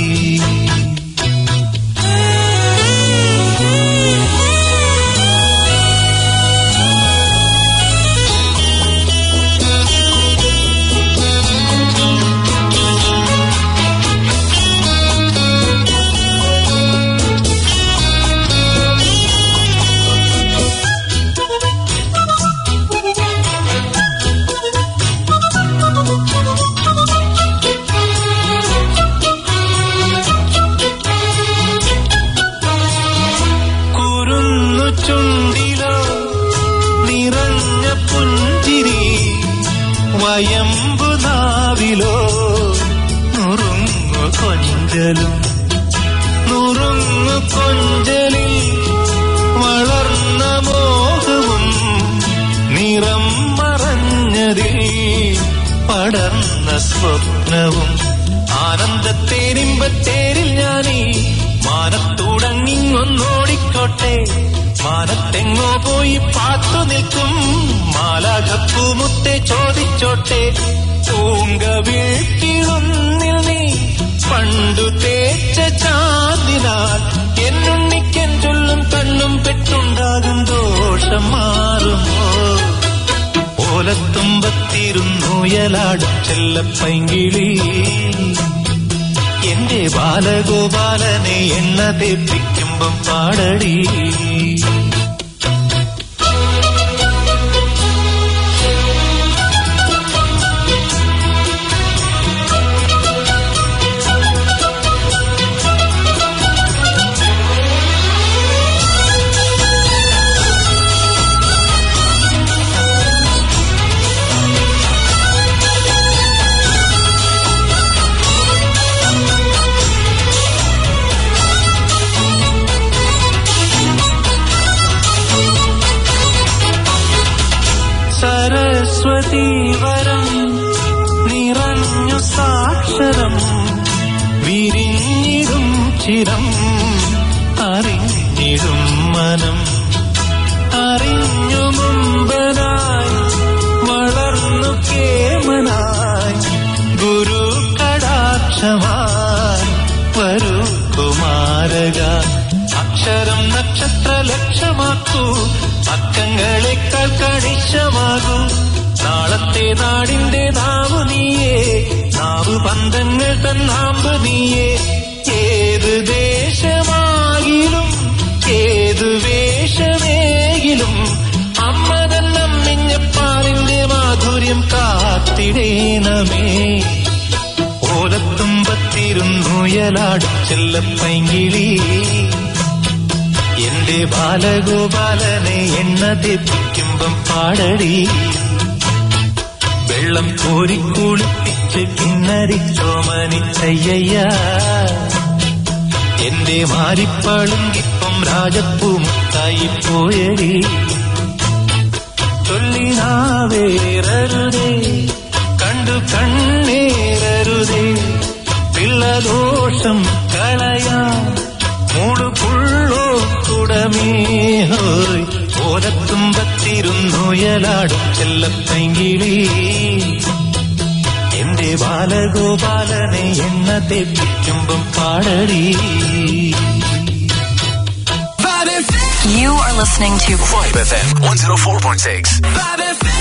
Speaker 14: വയമ്പുനാവിലോ നുറുങ്ങു കൊഞ്ചലും നുറുങ്ങു കൊഞ്ചലിൽ വളർന്ന മോഹവും നിറം മറഞ്ഞതിൽ പടർന്ന സ്വപ്നവും ആനന്ദത്തേരിമ്പത്തേരിൽ ഞാനീ മാനത്തുടങ്ങിങ്ങൊന്നോടിക്കോട്ടെ. മാനത്തെങ്ങോ പോയി പാത്തു നിൽക്കും മാലാഖപ്പൂമുത്തെ ചോദിച്ചോട്ടെ. പൂങ്ക വീട്ടിലൊന്നിൽ നീ പണ്ടു തേച്ച ചാന്തിനാൽ എന്നുണ്ണിക്കൻ ചൊല്ലും കണ്ണും പെട്ടുണ്ടാകും ദോഷം മാറുമോ. ഓലത്തുമ്പത്തിരുന്നുയലാടും ചെല്ലപ്പൈങ്കിളി എന്റെ ബാലഗോപാലനെ എണ്ണ തെപ്പിക്കുമ്പം പാടടി. സരസ്വതീവരം നിറഞ്ഞു സാക്ഷരം വിരിഞ്ഞിടും ചിരം അറിഞ്ഞിടും മനം അറിഞ്ഞു മുമ്പനായി വളർന്നു കേമനായി ഗുരു കടാക്ഷമായി വരൂ കുമാരക. അക്ഷരം നക്ഷത്ര ലക്ഷ്യമാക്കൂ അക്കങ്ങളെക്കാൾ കണിശമാകൂ. നാളത്തെ നാടിന്റെ നാവു നീയേ നാവു പന്തങ്ങൾ തന്നാമ്പ് നീയേ. ഏത് ദേശമാകിലും ഏതു വേഷമേകിലും അമ്മ തന്നമ്മിഞ്ഞപ്പാലിന്റെ മാധുര്യം കാത്തിടേണമേ. ഓലത്തുമ്പത്തിരുന്നുയലാടും ചെല്ലപ്പൈങ്കിളി എന്റെ ബാലഗോപാലനെ എണ്ണ തെപ്പിക്കുമ്പം പാടടി. വെള്ളം കോരിക്കുളിപ്പിച്ച് കിന്നരിച്ചോമനിച്ചയ്യ എന്റെ മാരിപ്പാളുങ്കിപ്പം രാജപ്പൂമുത്തായി പോയടി. ചൊല്ലിനാവേറരുതേ കണ്ടു കണ്ണേറരുതേ പിള്ളദോഷം കളയാൻ മൂടുപുള്ളോ കുടമേ. ഓലത്തുമ്പത്തിരുന്നുയലാടും ചെല്ലപ്പൈങ്കിളി എന്റെ ബാലഗോപാലനെ എണ്ണ തേപ്പിക്കുമ്പം പാടടി.
Speaker 4: You are listening to
Speaker 1: Vibe FM 104.6.
Speaker 3: Vibe FM.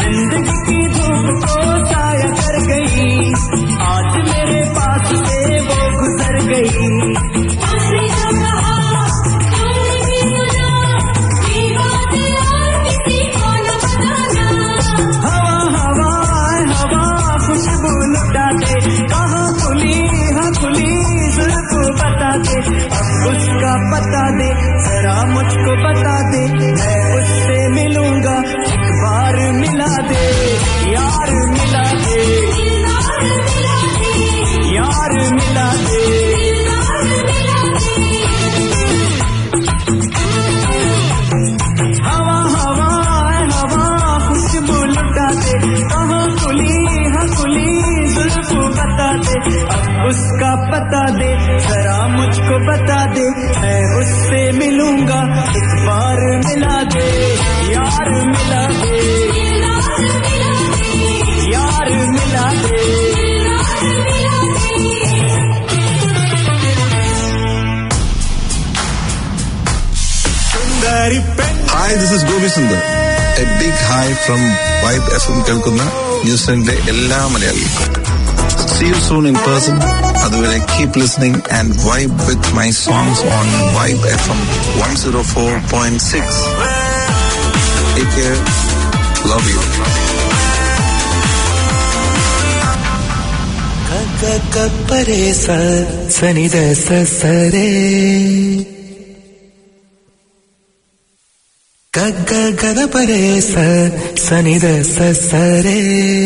Speaker 13: जिंदगी की धूप को छाया कर गई, आज मेरे पास से वो गुजर गई। खुशबू लुटा दे, कहाँ खुली हाँ खुली जुल्फ बता दे, अब उसका पता दे, जरा मुझको बता दे, मैं उससे मिलूंगा, एक बार मिला दे, यार मिला दे, यार मिला दे। हवा हवा हवा खुशबू लुटा दे, कहाँ खुली खुली जुल्फ बता दे, अब उसका पता दे, जरा मुझको बता दे, मैं उससे मिलूंगा, एक बार मिला दे, यार मिला दे, यार मिला दे।
Speaker 8: Hi, this is Gopi Sundar. A big hi from Vibe FM കേൾക്കുന്ന ന്യൂസിലൻഡിലെ എല്ലാ മലയാളികൾക്കും. See you soon in person. അതുവരെ keep listening and vibe with my songs on Vibe FM 104.6. Take care. Love you.
Speaker 14: Pare sa sani da sa sare. Gagga gada pare sa sani da sa sare.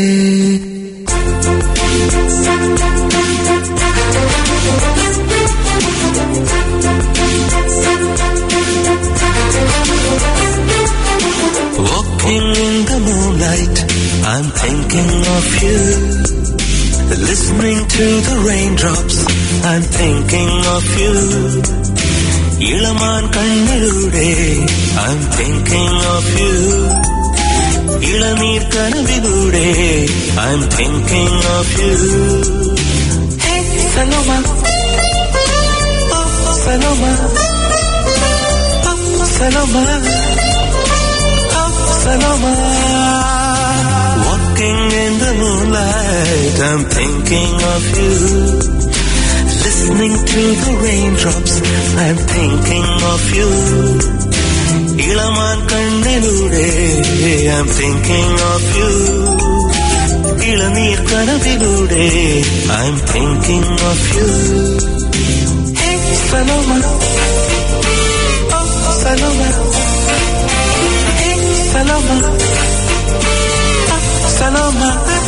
Speaker 14: Walking in the moonlight, I'm thinking of you. Listening to the raindrops, I'm thinking of you. ഇളമാൻ കണ്ണിലൂടെ I'm thinking of you. ഇളനീർ കനവിലൂടെ I'm thinking of you. Hey Saloma, oh Saloma, oh Saloma, oh Saloma. Walking in the moonlight, I'm thinking of you. Listening to the raindrops, I'm thinking of you. ഇളമാൻ കണ്ണിലൂടെ I'm thinking of you. ഇളനീർ കനവിലൂടെ I'm thinking of you. Hey Saloma, oh Saloma, hey Saloma, oh Saloma.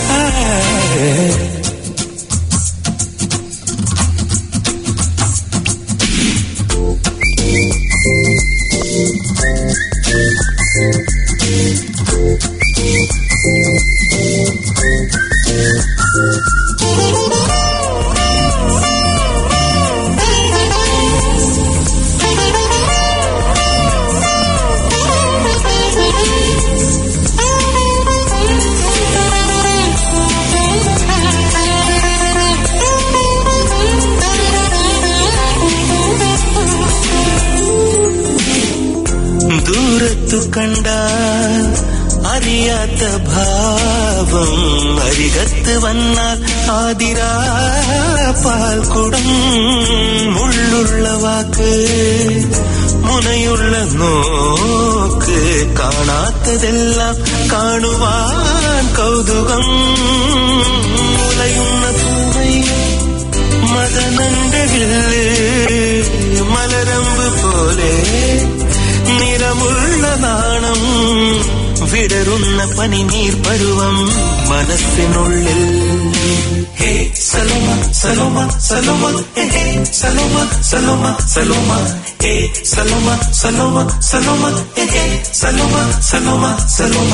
Speaker 14: ദൂരത്തു കണ്ടാൽ അറിയാത്ത ഭാവം, അരികത്ത് വന്നാൽ ആതിരാ പാൽക്കുടം. മുള്ളുള്ള വാക്ക്, മുനയുള്ള നോക്ക്, കാണാത്തതെല്ലാം കാണുവാൻ കൗതുകം. മുലയുന്ന പൂവൈ മദനന്റെ വില്ല്, മലരമ്പ് പോലെ നിറമുള്ള നാണം, വിടരുന്ന പനിനീർ പരുവം മനസ്സിനുള്ളിൽ. ഹേ സലോമ സലോമ സലോമ, ഹേ സലോമ സലോമ സലോമ, ഹേ സലോമ സലോമ സലോമ, ഹേ Saloma Saloma Saloma.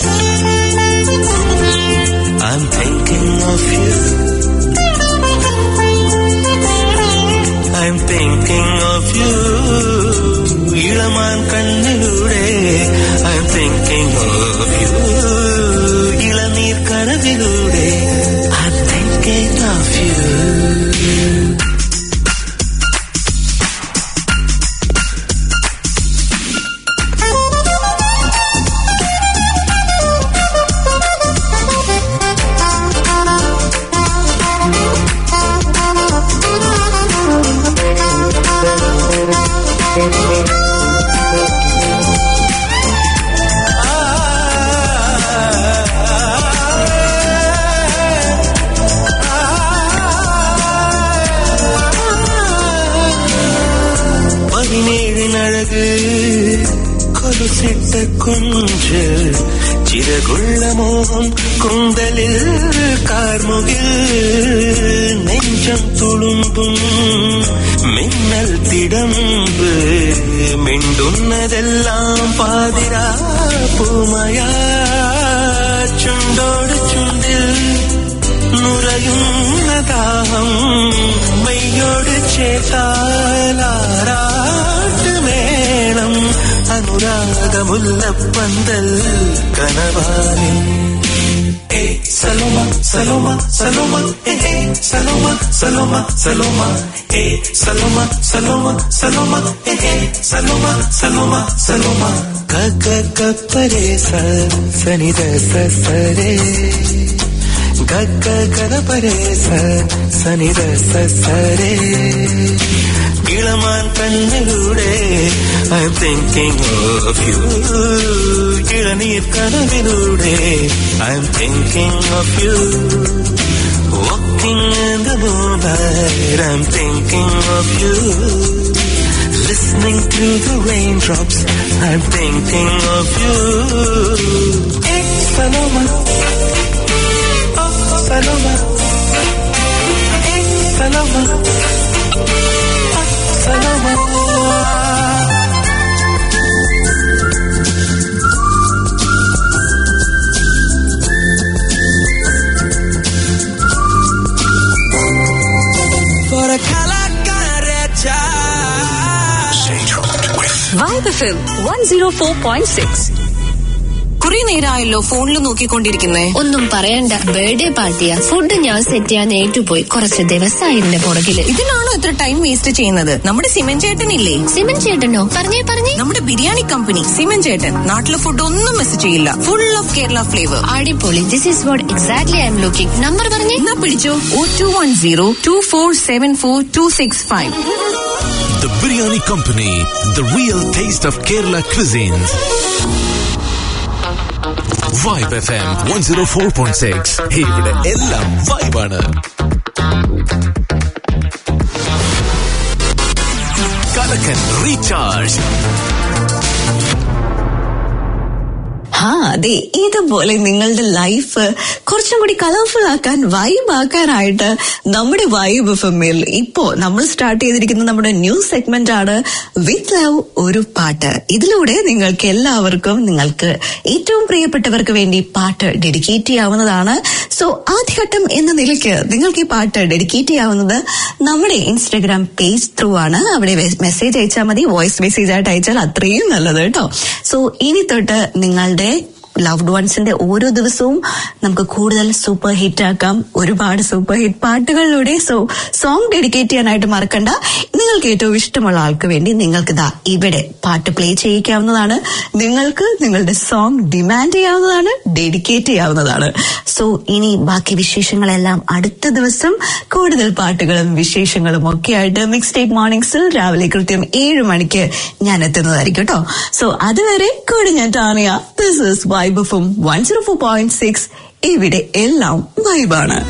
Speaker 14: I'm thinking of you. I'm thinking of you. ഇളമാൻ കണ്ണിലൂടെ I'm thinking of you. ഇളനീർ കനവിലൂടെ I'm thinking of you. ഓസിട്ട Kunj ചിറകുള്ള മോഹം കുന്തലിൽ കാർമുകിൽ നെഞ്ചം തുളുമ്പും മിന്നൽ തിടമ്പ് മിണ്ടുന്നതെല്ലാം പാതിരാ പൂമയാ ചുണ്ടോട് ചുണ്ടിൽ നുരയുന്ന ദാഹം മെയ്യോട് ചേർത്താലാറാട്ട് വേണം അനുരാഗമുല്ലപ്പന്തൽ കനവാനിൽ Saloma, Saloma, Saloma, Saloma, Saloma, Saloma, Saloma, Saloma, Saloma, Saloma, Saloma, Saloma. Kaka pare sa sani da sa sare. Kaka pare sa sani da sa sare. Ilaman kannilude I'm thinking of you. Ilanir kanavilude I'm thinking of you. Walking in the moonlight I'm thinking of you. Listening to the raindrops I'm thinking of you. Hey, Saloma. Oh, Saloma. Hey, Saloma. Saloma.
Speaker 13: For a Calacarecha.
Speaker 11: Vibe FM 104.6. കുറെ നേരമായല്ലോ ഫോണിൽ നോക്കിക്കൊണ്ടിരിക്കുന്നേ.
Speaker 10: ഒന്നും പറയണ്ട, birthday പാർട്ടിയാ. Food ഞാൻ set ചെയ്യാൻ ഏറ്റുപോയി. കുറച്ച് ദിവസമായി ഇതിന്റെ പുറകില്.
Speaker 11: ഇതിനാണോ ഇത്ര ടൈം വേസ്റ്റ് ചെയ്യുന്നത്? നമ്മുടെ സിമൻ ചേട്ടനില്ലേ?
Speaker 10: സിമൻ ചേട്ടനോ? പറഞ്ഞേ.
Speaker 11: നമ്മുടെ ബിരിയാണി കമ്പനി സിമൻ ചേട്ടൻ. നാട്ടിലെ ഫുഡ് ഒന്നും മിസ് ചെയ്യില്ല. Full of Kerala flavour.
Speaker 10: അടിപൊളി. This is what exactly I am looking. Number പറഞ്ഞേ.
Speaker 11: എന്നാ പിടിച്ചോ. 021024742665.
Speaker 1: The Biryani Company, the real taste of Kerala cuisines. Vibe FM 104.6. ഇവിടെ എല്ലാം വൈബാണ്. കലക്കൻ റീചാർജ്.
Speaker 2: അതെ, ഇതുപോലെ നിങ്ങളുടെ ലൈഫ് കുറച്ചും കൂടി കളർഫുൾ ആക്കാൻ, വൈബ് ആക്കാനായിട്ട് നമ്മുടെ വൈബ് എഫ്എമ്മിൽ ഇപ്പോ നമ്മൾ സ്റ്റാർട്ട് ചെയ്തിരിക്കുന്ന നമ്മുടെ ന്യൂ സെഗ്മെന്റ് ആണ് വിത്ത് ലവ് ഒരു പാട്ട്. ഇതിലൂടെ നിങ്ങൾക്ക് എല്ലാവർക്കും നിങ്ങൾക്ക് ഏറ്റവും പ്രിയപ്പെട്ടവർക്ക് വേണ്ടി പാട്ട് ഡെഡിക്കേറ്റ് ചെയ്യാവുന്നതാണ്. സോ ആദ്യഘട്ടം എന്ന നിലയ്ക്ക് നിങ്ങൾക്ക് ഈ പാട്ട് ഡെഡിക്കേറ്റ് ചെയ്യാവുന്നത് നമ്മുടെ ഇൻസ്റ്റഗ്രാം പേജ് ത്രൂ ആണ്. അവിടെ മെസ്സേജ് അയച്ചാൽ മതി. വോയിസ് മെസ്സേജ് ആയിട്ട് അയച്ചാൽ അത്രയും നല്ലത് കേട്ടോ. സോ ഇനി തൊട്ട് നിങ്ങളുടെ ലവ്ഡ് വൺസിന്റെ ഓരോ ദിവസവും നമുക്ക് കൂടുതൽ സൂപ്പർ ഹിറ്റ് ആക്കാം, ഒരുപാട് സൂപ്പർ ഹിറ്റ് പാട്ടുകളിലൂടെ. സോ സോങ് ഡെഡിക്കേറ്റ് ചെയ്യാനായിട്ട് മറക്കണ്ട. നിങ്ങൾക്ക് ഏറ്റവും ഇഷ്ടമുള്ള ആൾക്ക് വേണ്ടി നിങ്ങൾക്ക് ഇവിടെ പാട്ട് പ്ലേ ചെയ്യിക്കാവുന്നതാണ്. നിങ്ങൾക്ക് നിങ്ങളുടെ സോങ് ഡിമാൻഡ് ചെയ്യാവുന്നതാണ്, ഡെഡിക്കേറ്റ് ചെയ്യാവുന്നതാണ്. സോ ഇനി ബാക്കി വിശേഷങ്ങളെല്ലാം അടുത്ത ദിവസം കൂടുതൽ പാട്ടുകളും വിശേഷങ്ങളും ഒക്കെ ആയിട്ട് മിക്സ് ടേക്ക് മോർണിംഗ്സിൽ രാവിലെ കൃത്യം 7 മണിക്ക് ഞാൻ എത്തുന്നതായിരിക്കും കേട്ടോ. സോ അതുവരെ കൂടെ ഞാൻ Tania. This is vibe FM 104.6. ഇവിടെ എല്ലാം വൈബാണ്.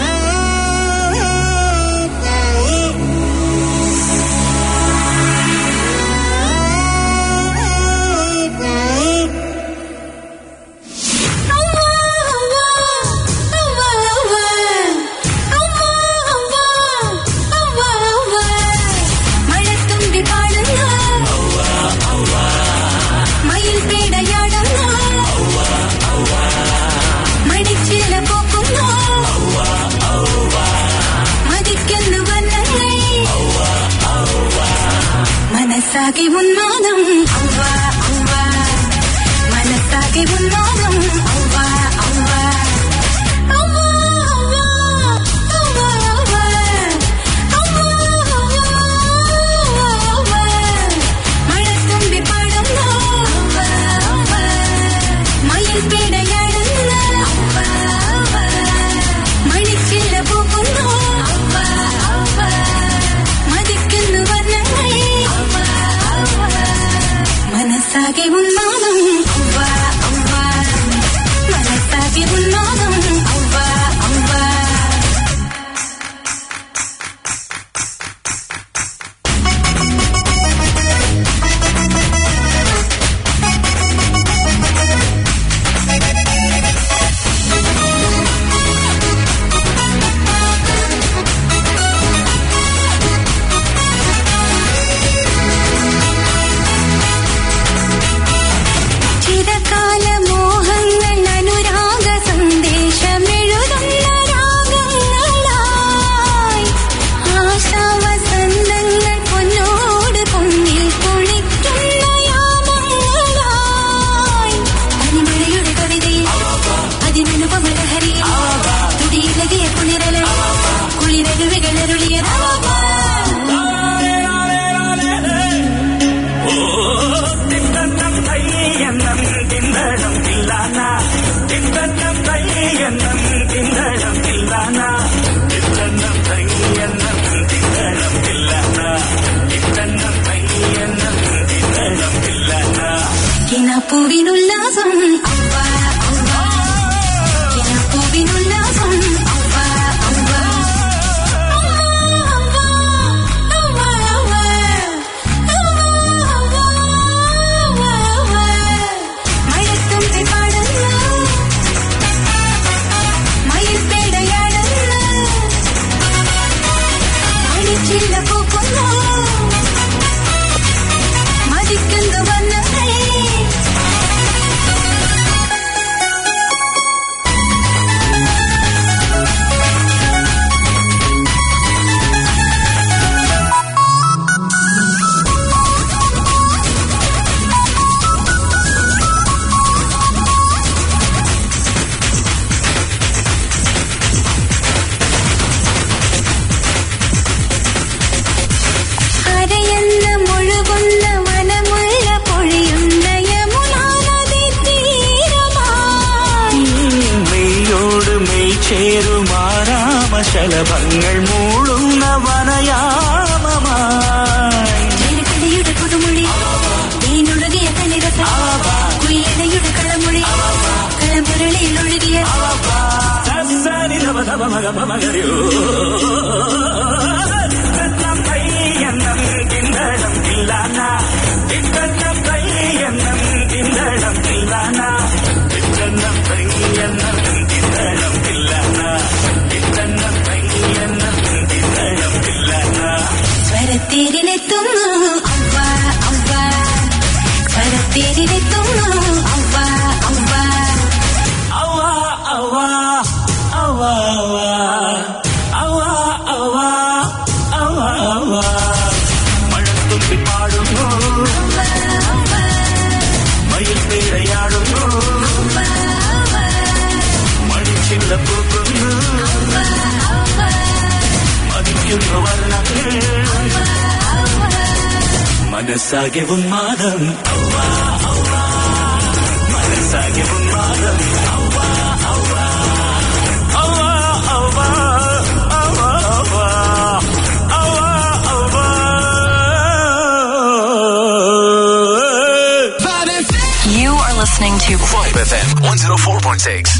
Speaker 5: മനസ്സാകെ ഉന്മാദം ഔവ്വ ഔവ്വ, മനസ്സാകെ ഉന്മാദം ഔവ്വ ഔവ്വ, ഔവ്വ ഔവ്വ, ഔവ്വ ഔവ്വ, ഔവ്വ ഔവ്വ, മഴത്തുമ്പി പാടുന്നു ഔവ്വ ഔവ്വ, മയിൽ പേടയാടുന്നു ഔവ്വ ഔവ്വ, മണിച്ചില്ല പൂക്കുന്നു ഔവ്വ ഔവ്വ, മതിക്കുന്നു വർണ്ണങ്ങൾ മനസ്സാകെ ഉന്മാദം ഔവ്വ ഔവ്വ, മനസ്സാകെ ഉന്മാദം ഔവ്വ ഔവ്വ.
Speaker 14: ചേരുമാരാമശലഭങ്ങൾ മൂളുന്ന വനയാമമായി
Speaker 12: തേനക്കടയുടെ പുതുമൊഴി തേനൊഴുകിയ കനിരസ കുയിലടയുടെ കളമൊഴി കളമുരളിയിൽ ഒഴുകിയ സ്വരത്തേരിലെത്തുന്നു അവ്വ അവ്വ സ്വരത്തേരിലെത്തുന്നു അവ്വ അവ്വ
Speaker 14: അവ്വ അവ്വ അവ്വ അവ്വ അവ്വ അവ്വ അവ്വ മഴത്തുമ്പി പാടുന്നു മയിൽ പേരയാടുന്നു മണിച്ചില്ല പൂക്കുന്നു മതിക്കുന്നു വർണ്ണങ്ങൾ മനസ്സാകെ ഉന്മാദം അവ്വ അവ്വ മനസ്സാകെ ഉന്മാദം അവ്വ അവ്വ അവ്വ അവ്വ അവ്വ അവ്വ അവ്വ
Speaker 4: You are listening to
Speaker 1: Vibe FM 104.6.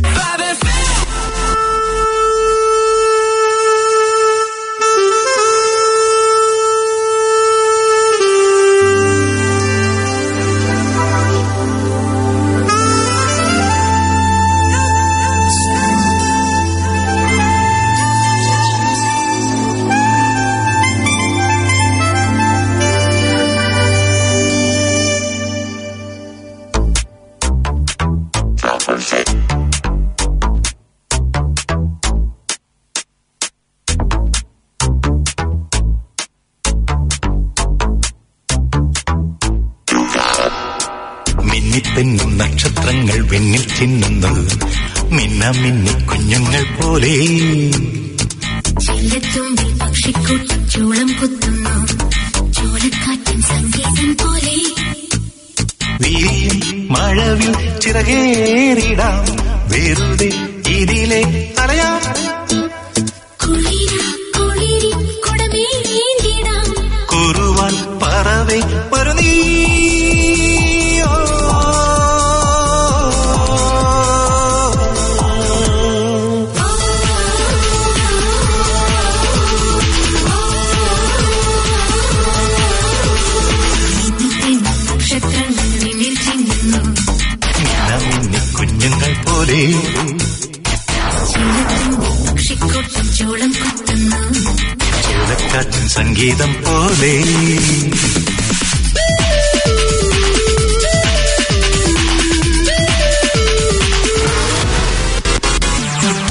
Speaker 14: മിന്നിത്തെന്നും നക്ഷത്രങ്ങൾ വെണ്ണിൽ ചിന്നുന്നു മിന്ന മിന്നി കുഞ്ഞുങ്ങൾ പോലെ
Speaker 12: ചെല്ലത്തുമ്പിൽ പക്ഷിക്കൂട്ടം ചൂളം കുത്തുന്നു ചോലക്കാറ്റിൻ സംഗീതം പോലെ
Speaker 14: വീയും മഴവിൽ ചിറകേറിടാം വെറുതെ ഇതിലെ അലയാം
Speaker 12: കുളിരി കുടമേന്തിടാം
Speaker 14: കുറുവാൻ പറവേ വരു നീ കുഞ്ഞുങ്ങൾ പോലെ
Speaker 12: പക്ഷിക്കൂട്ടം ചോളം കുത്തുന്നു
Speaker 14: ചോലക്കാറ്റിൻ സംഗീതം പോലെ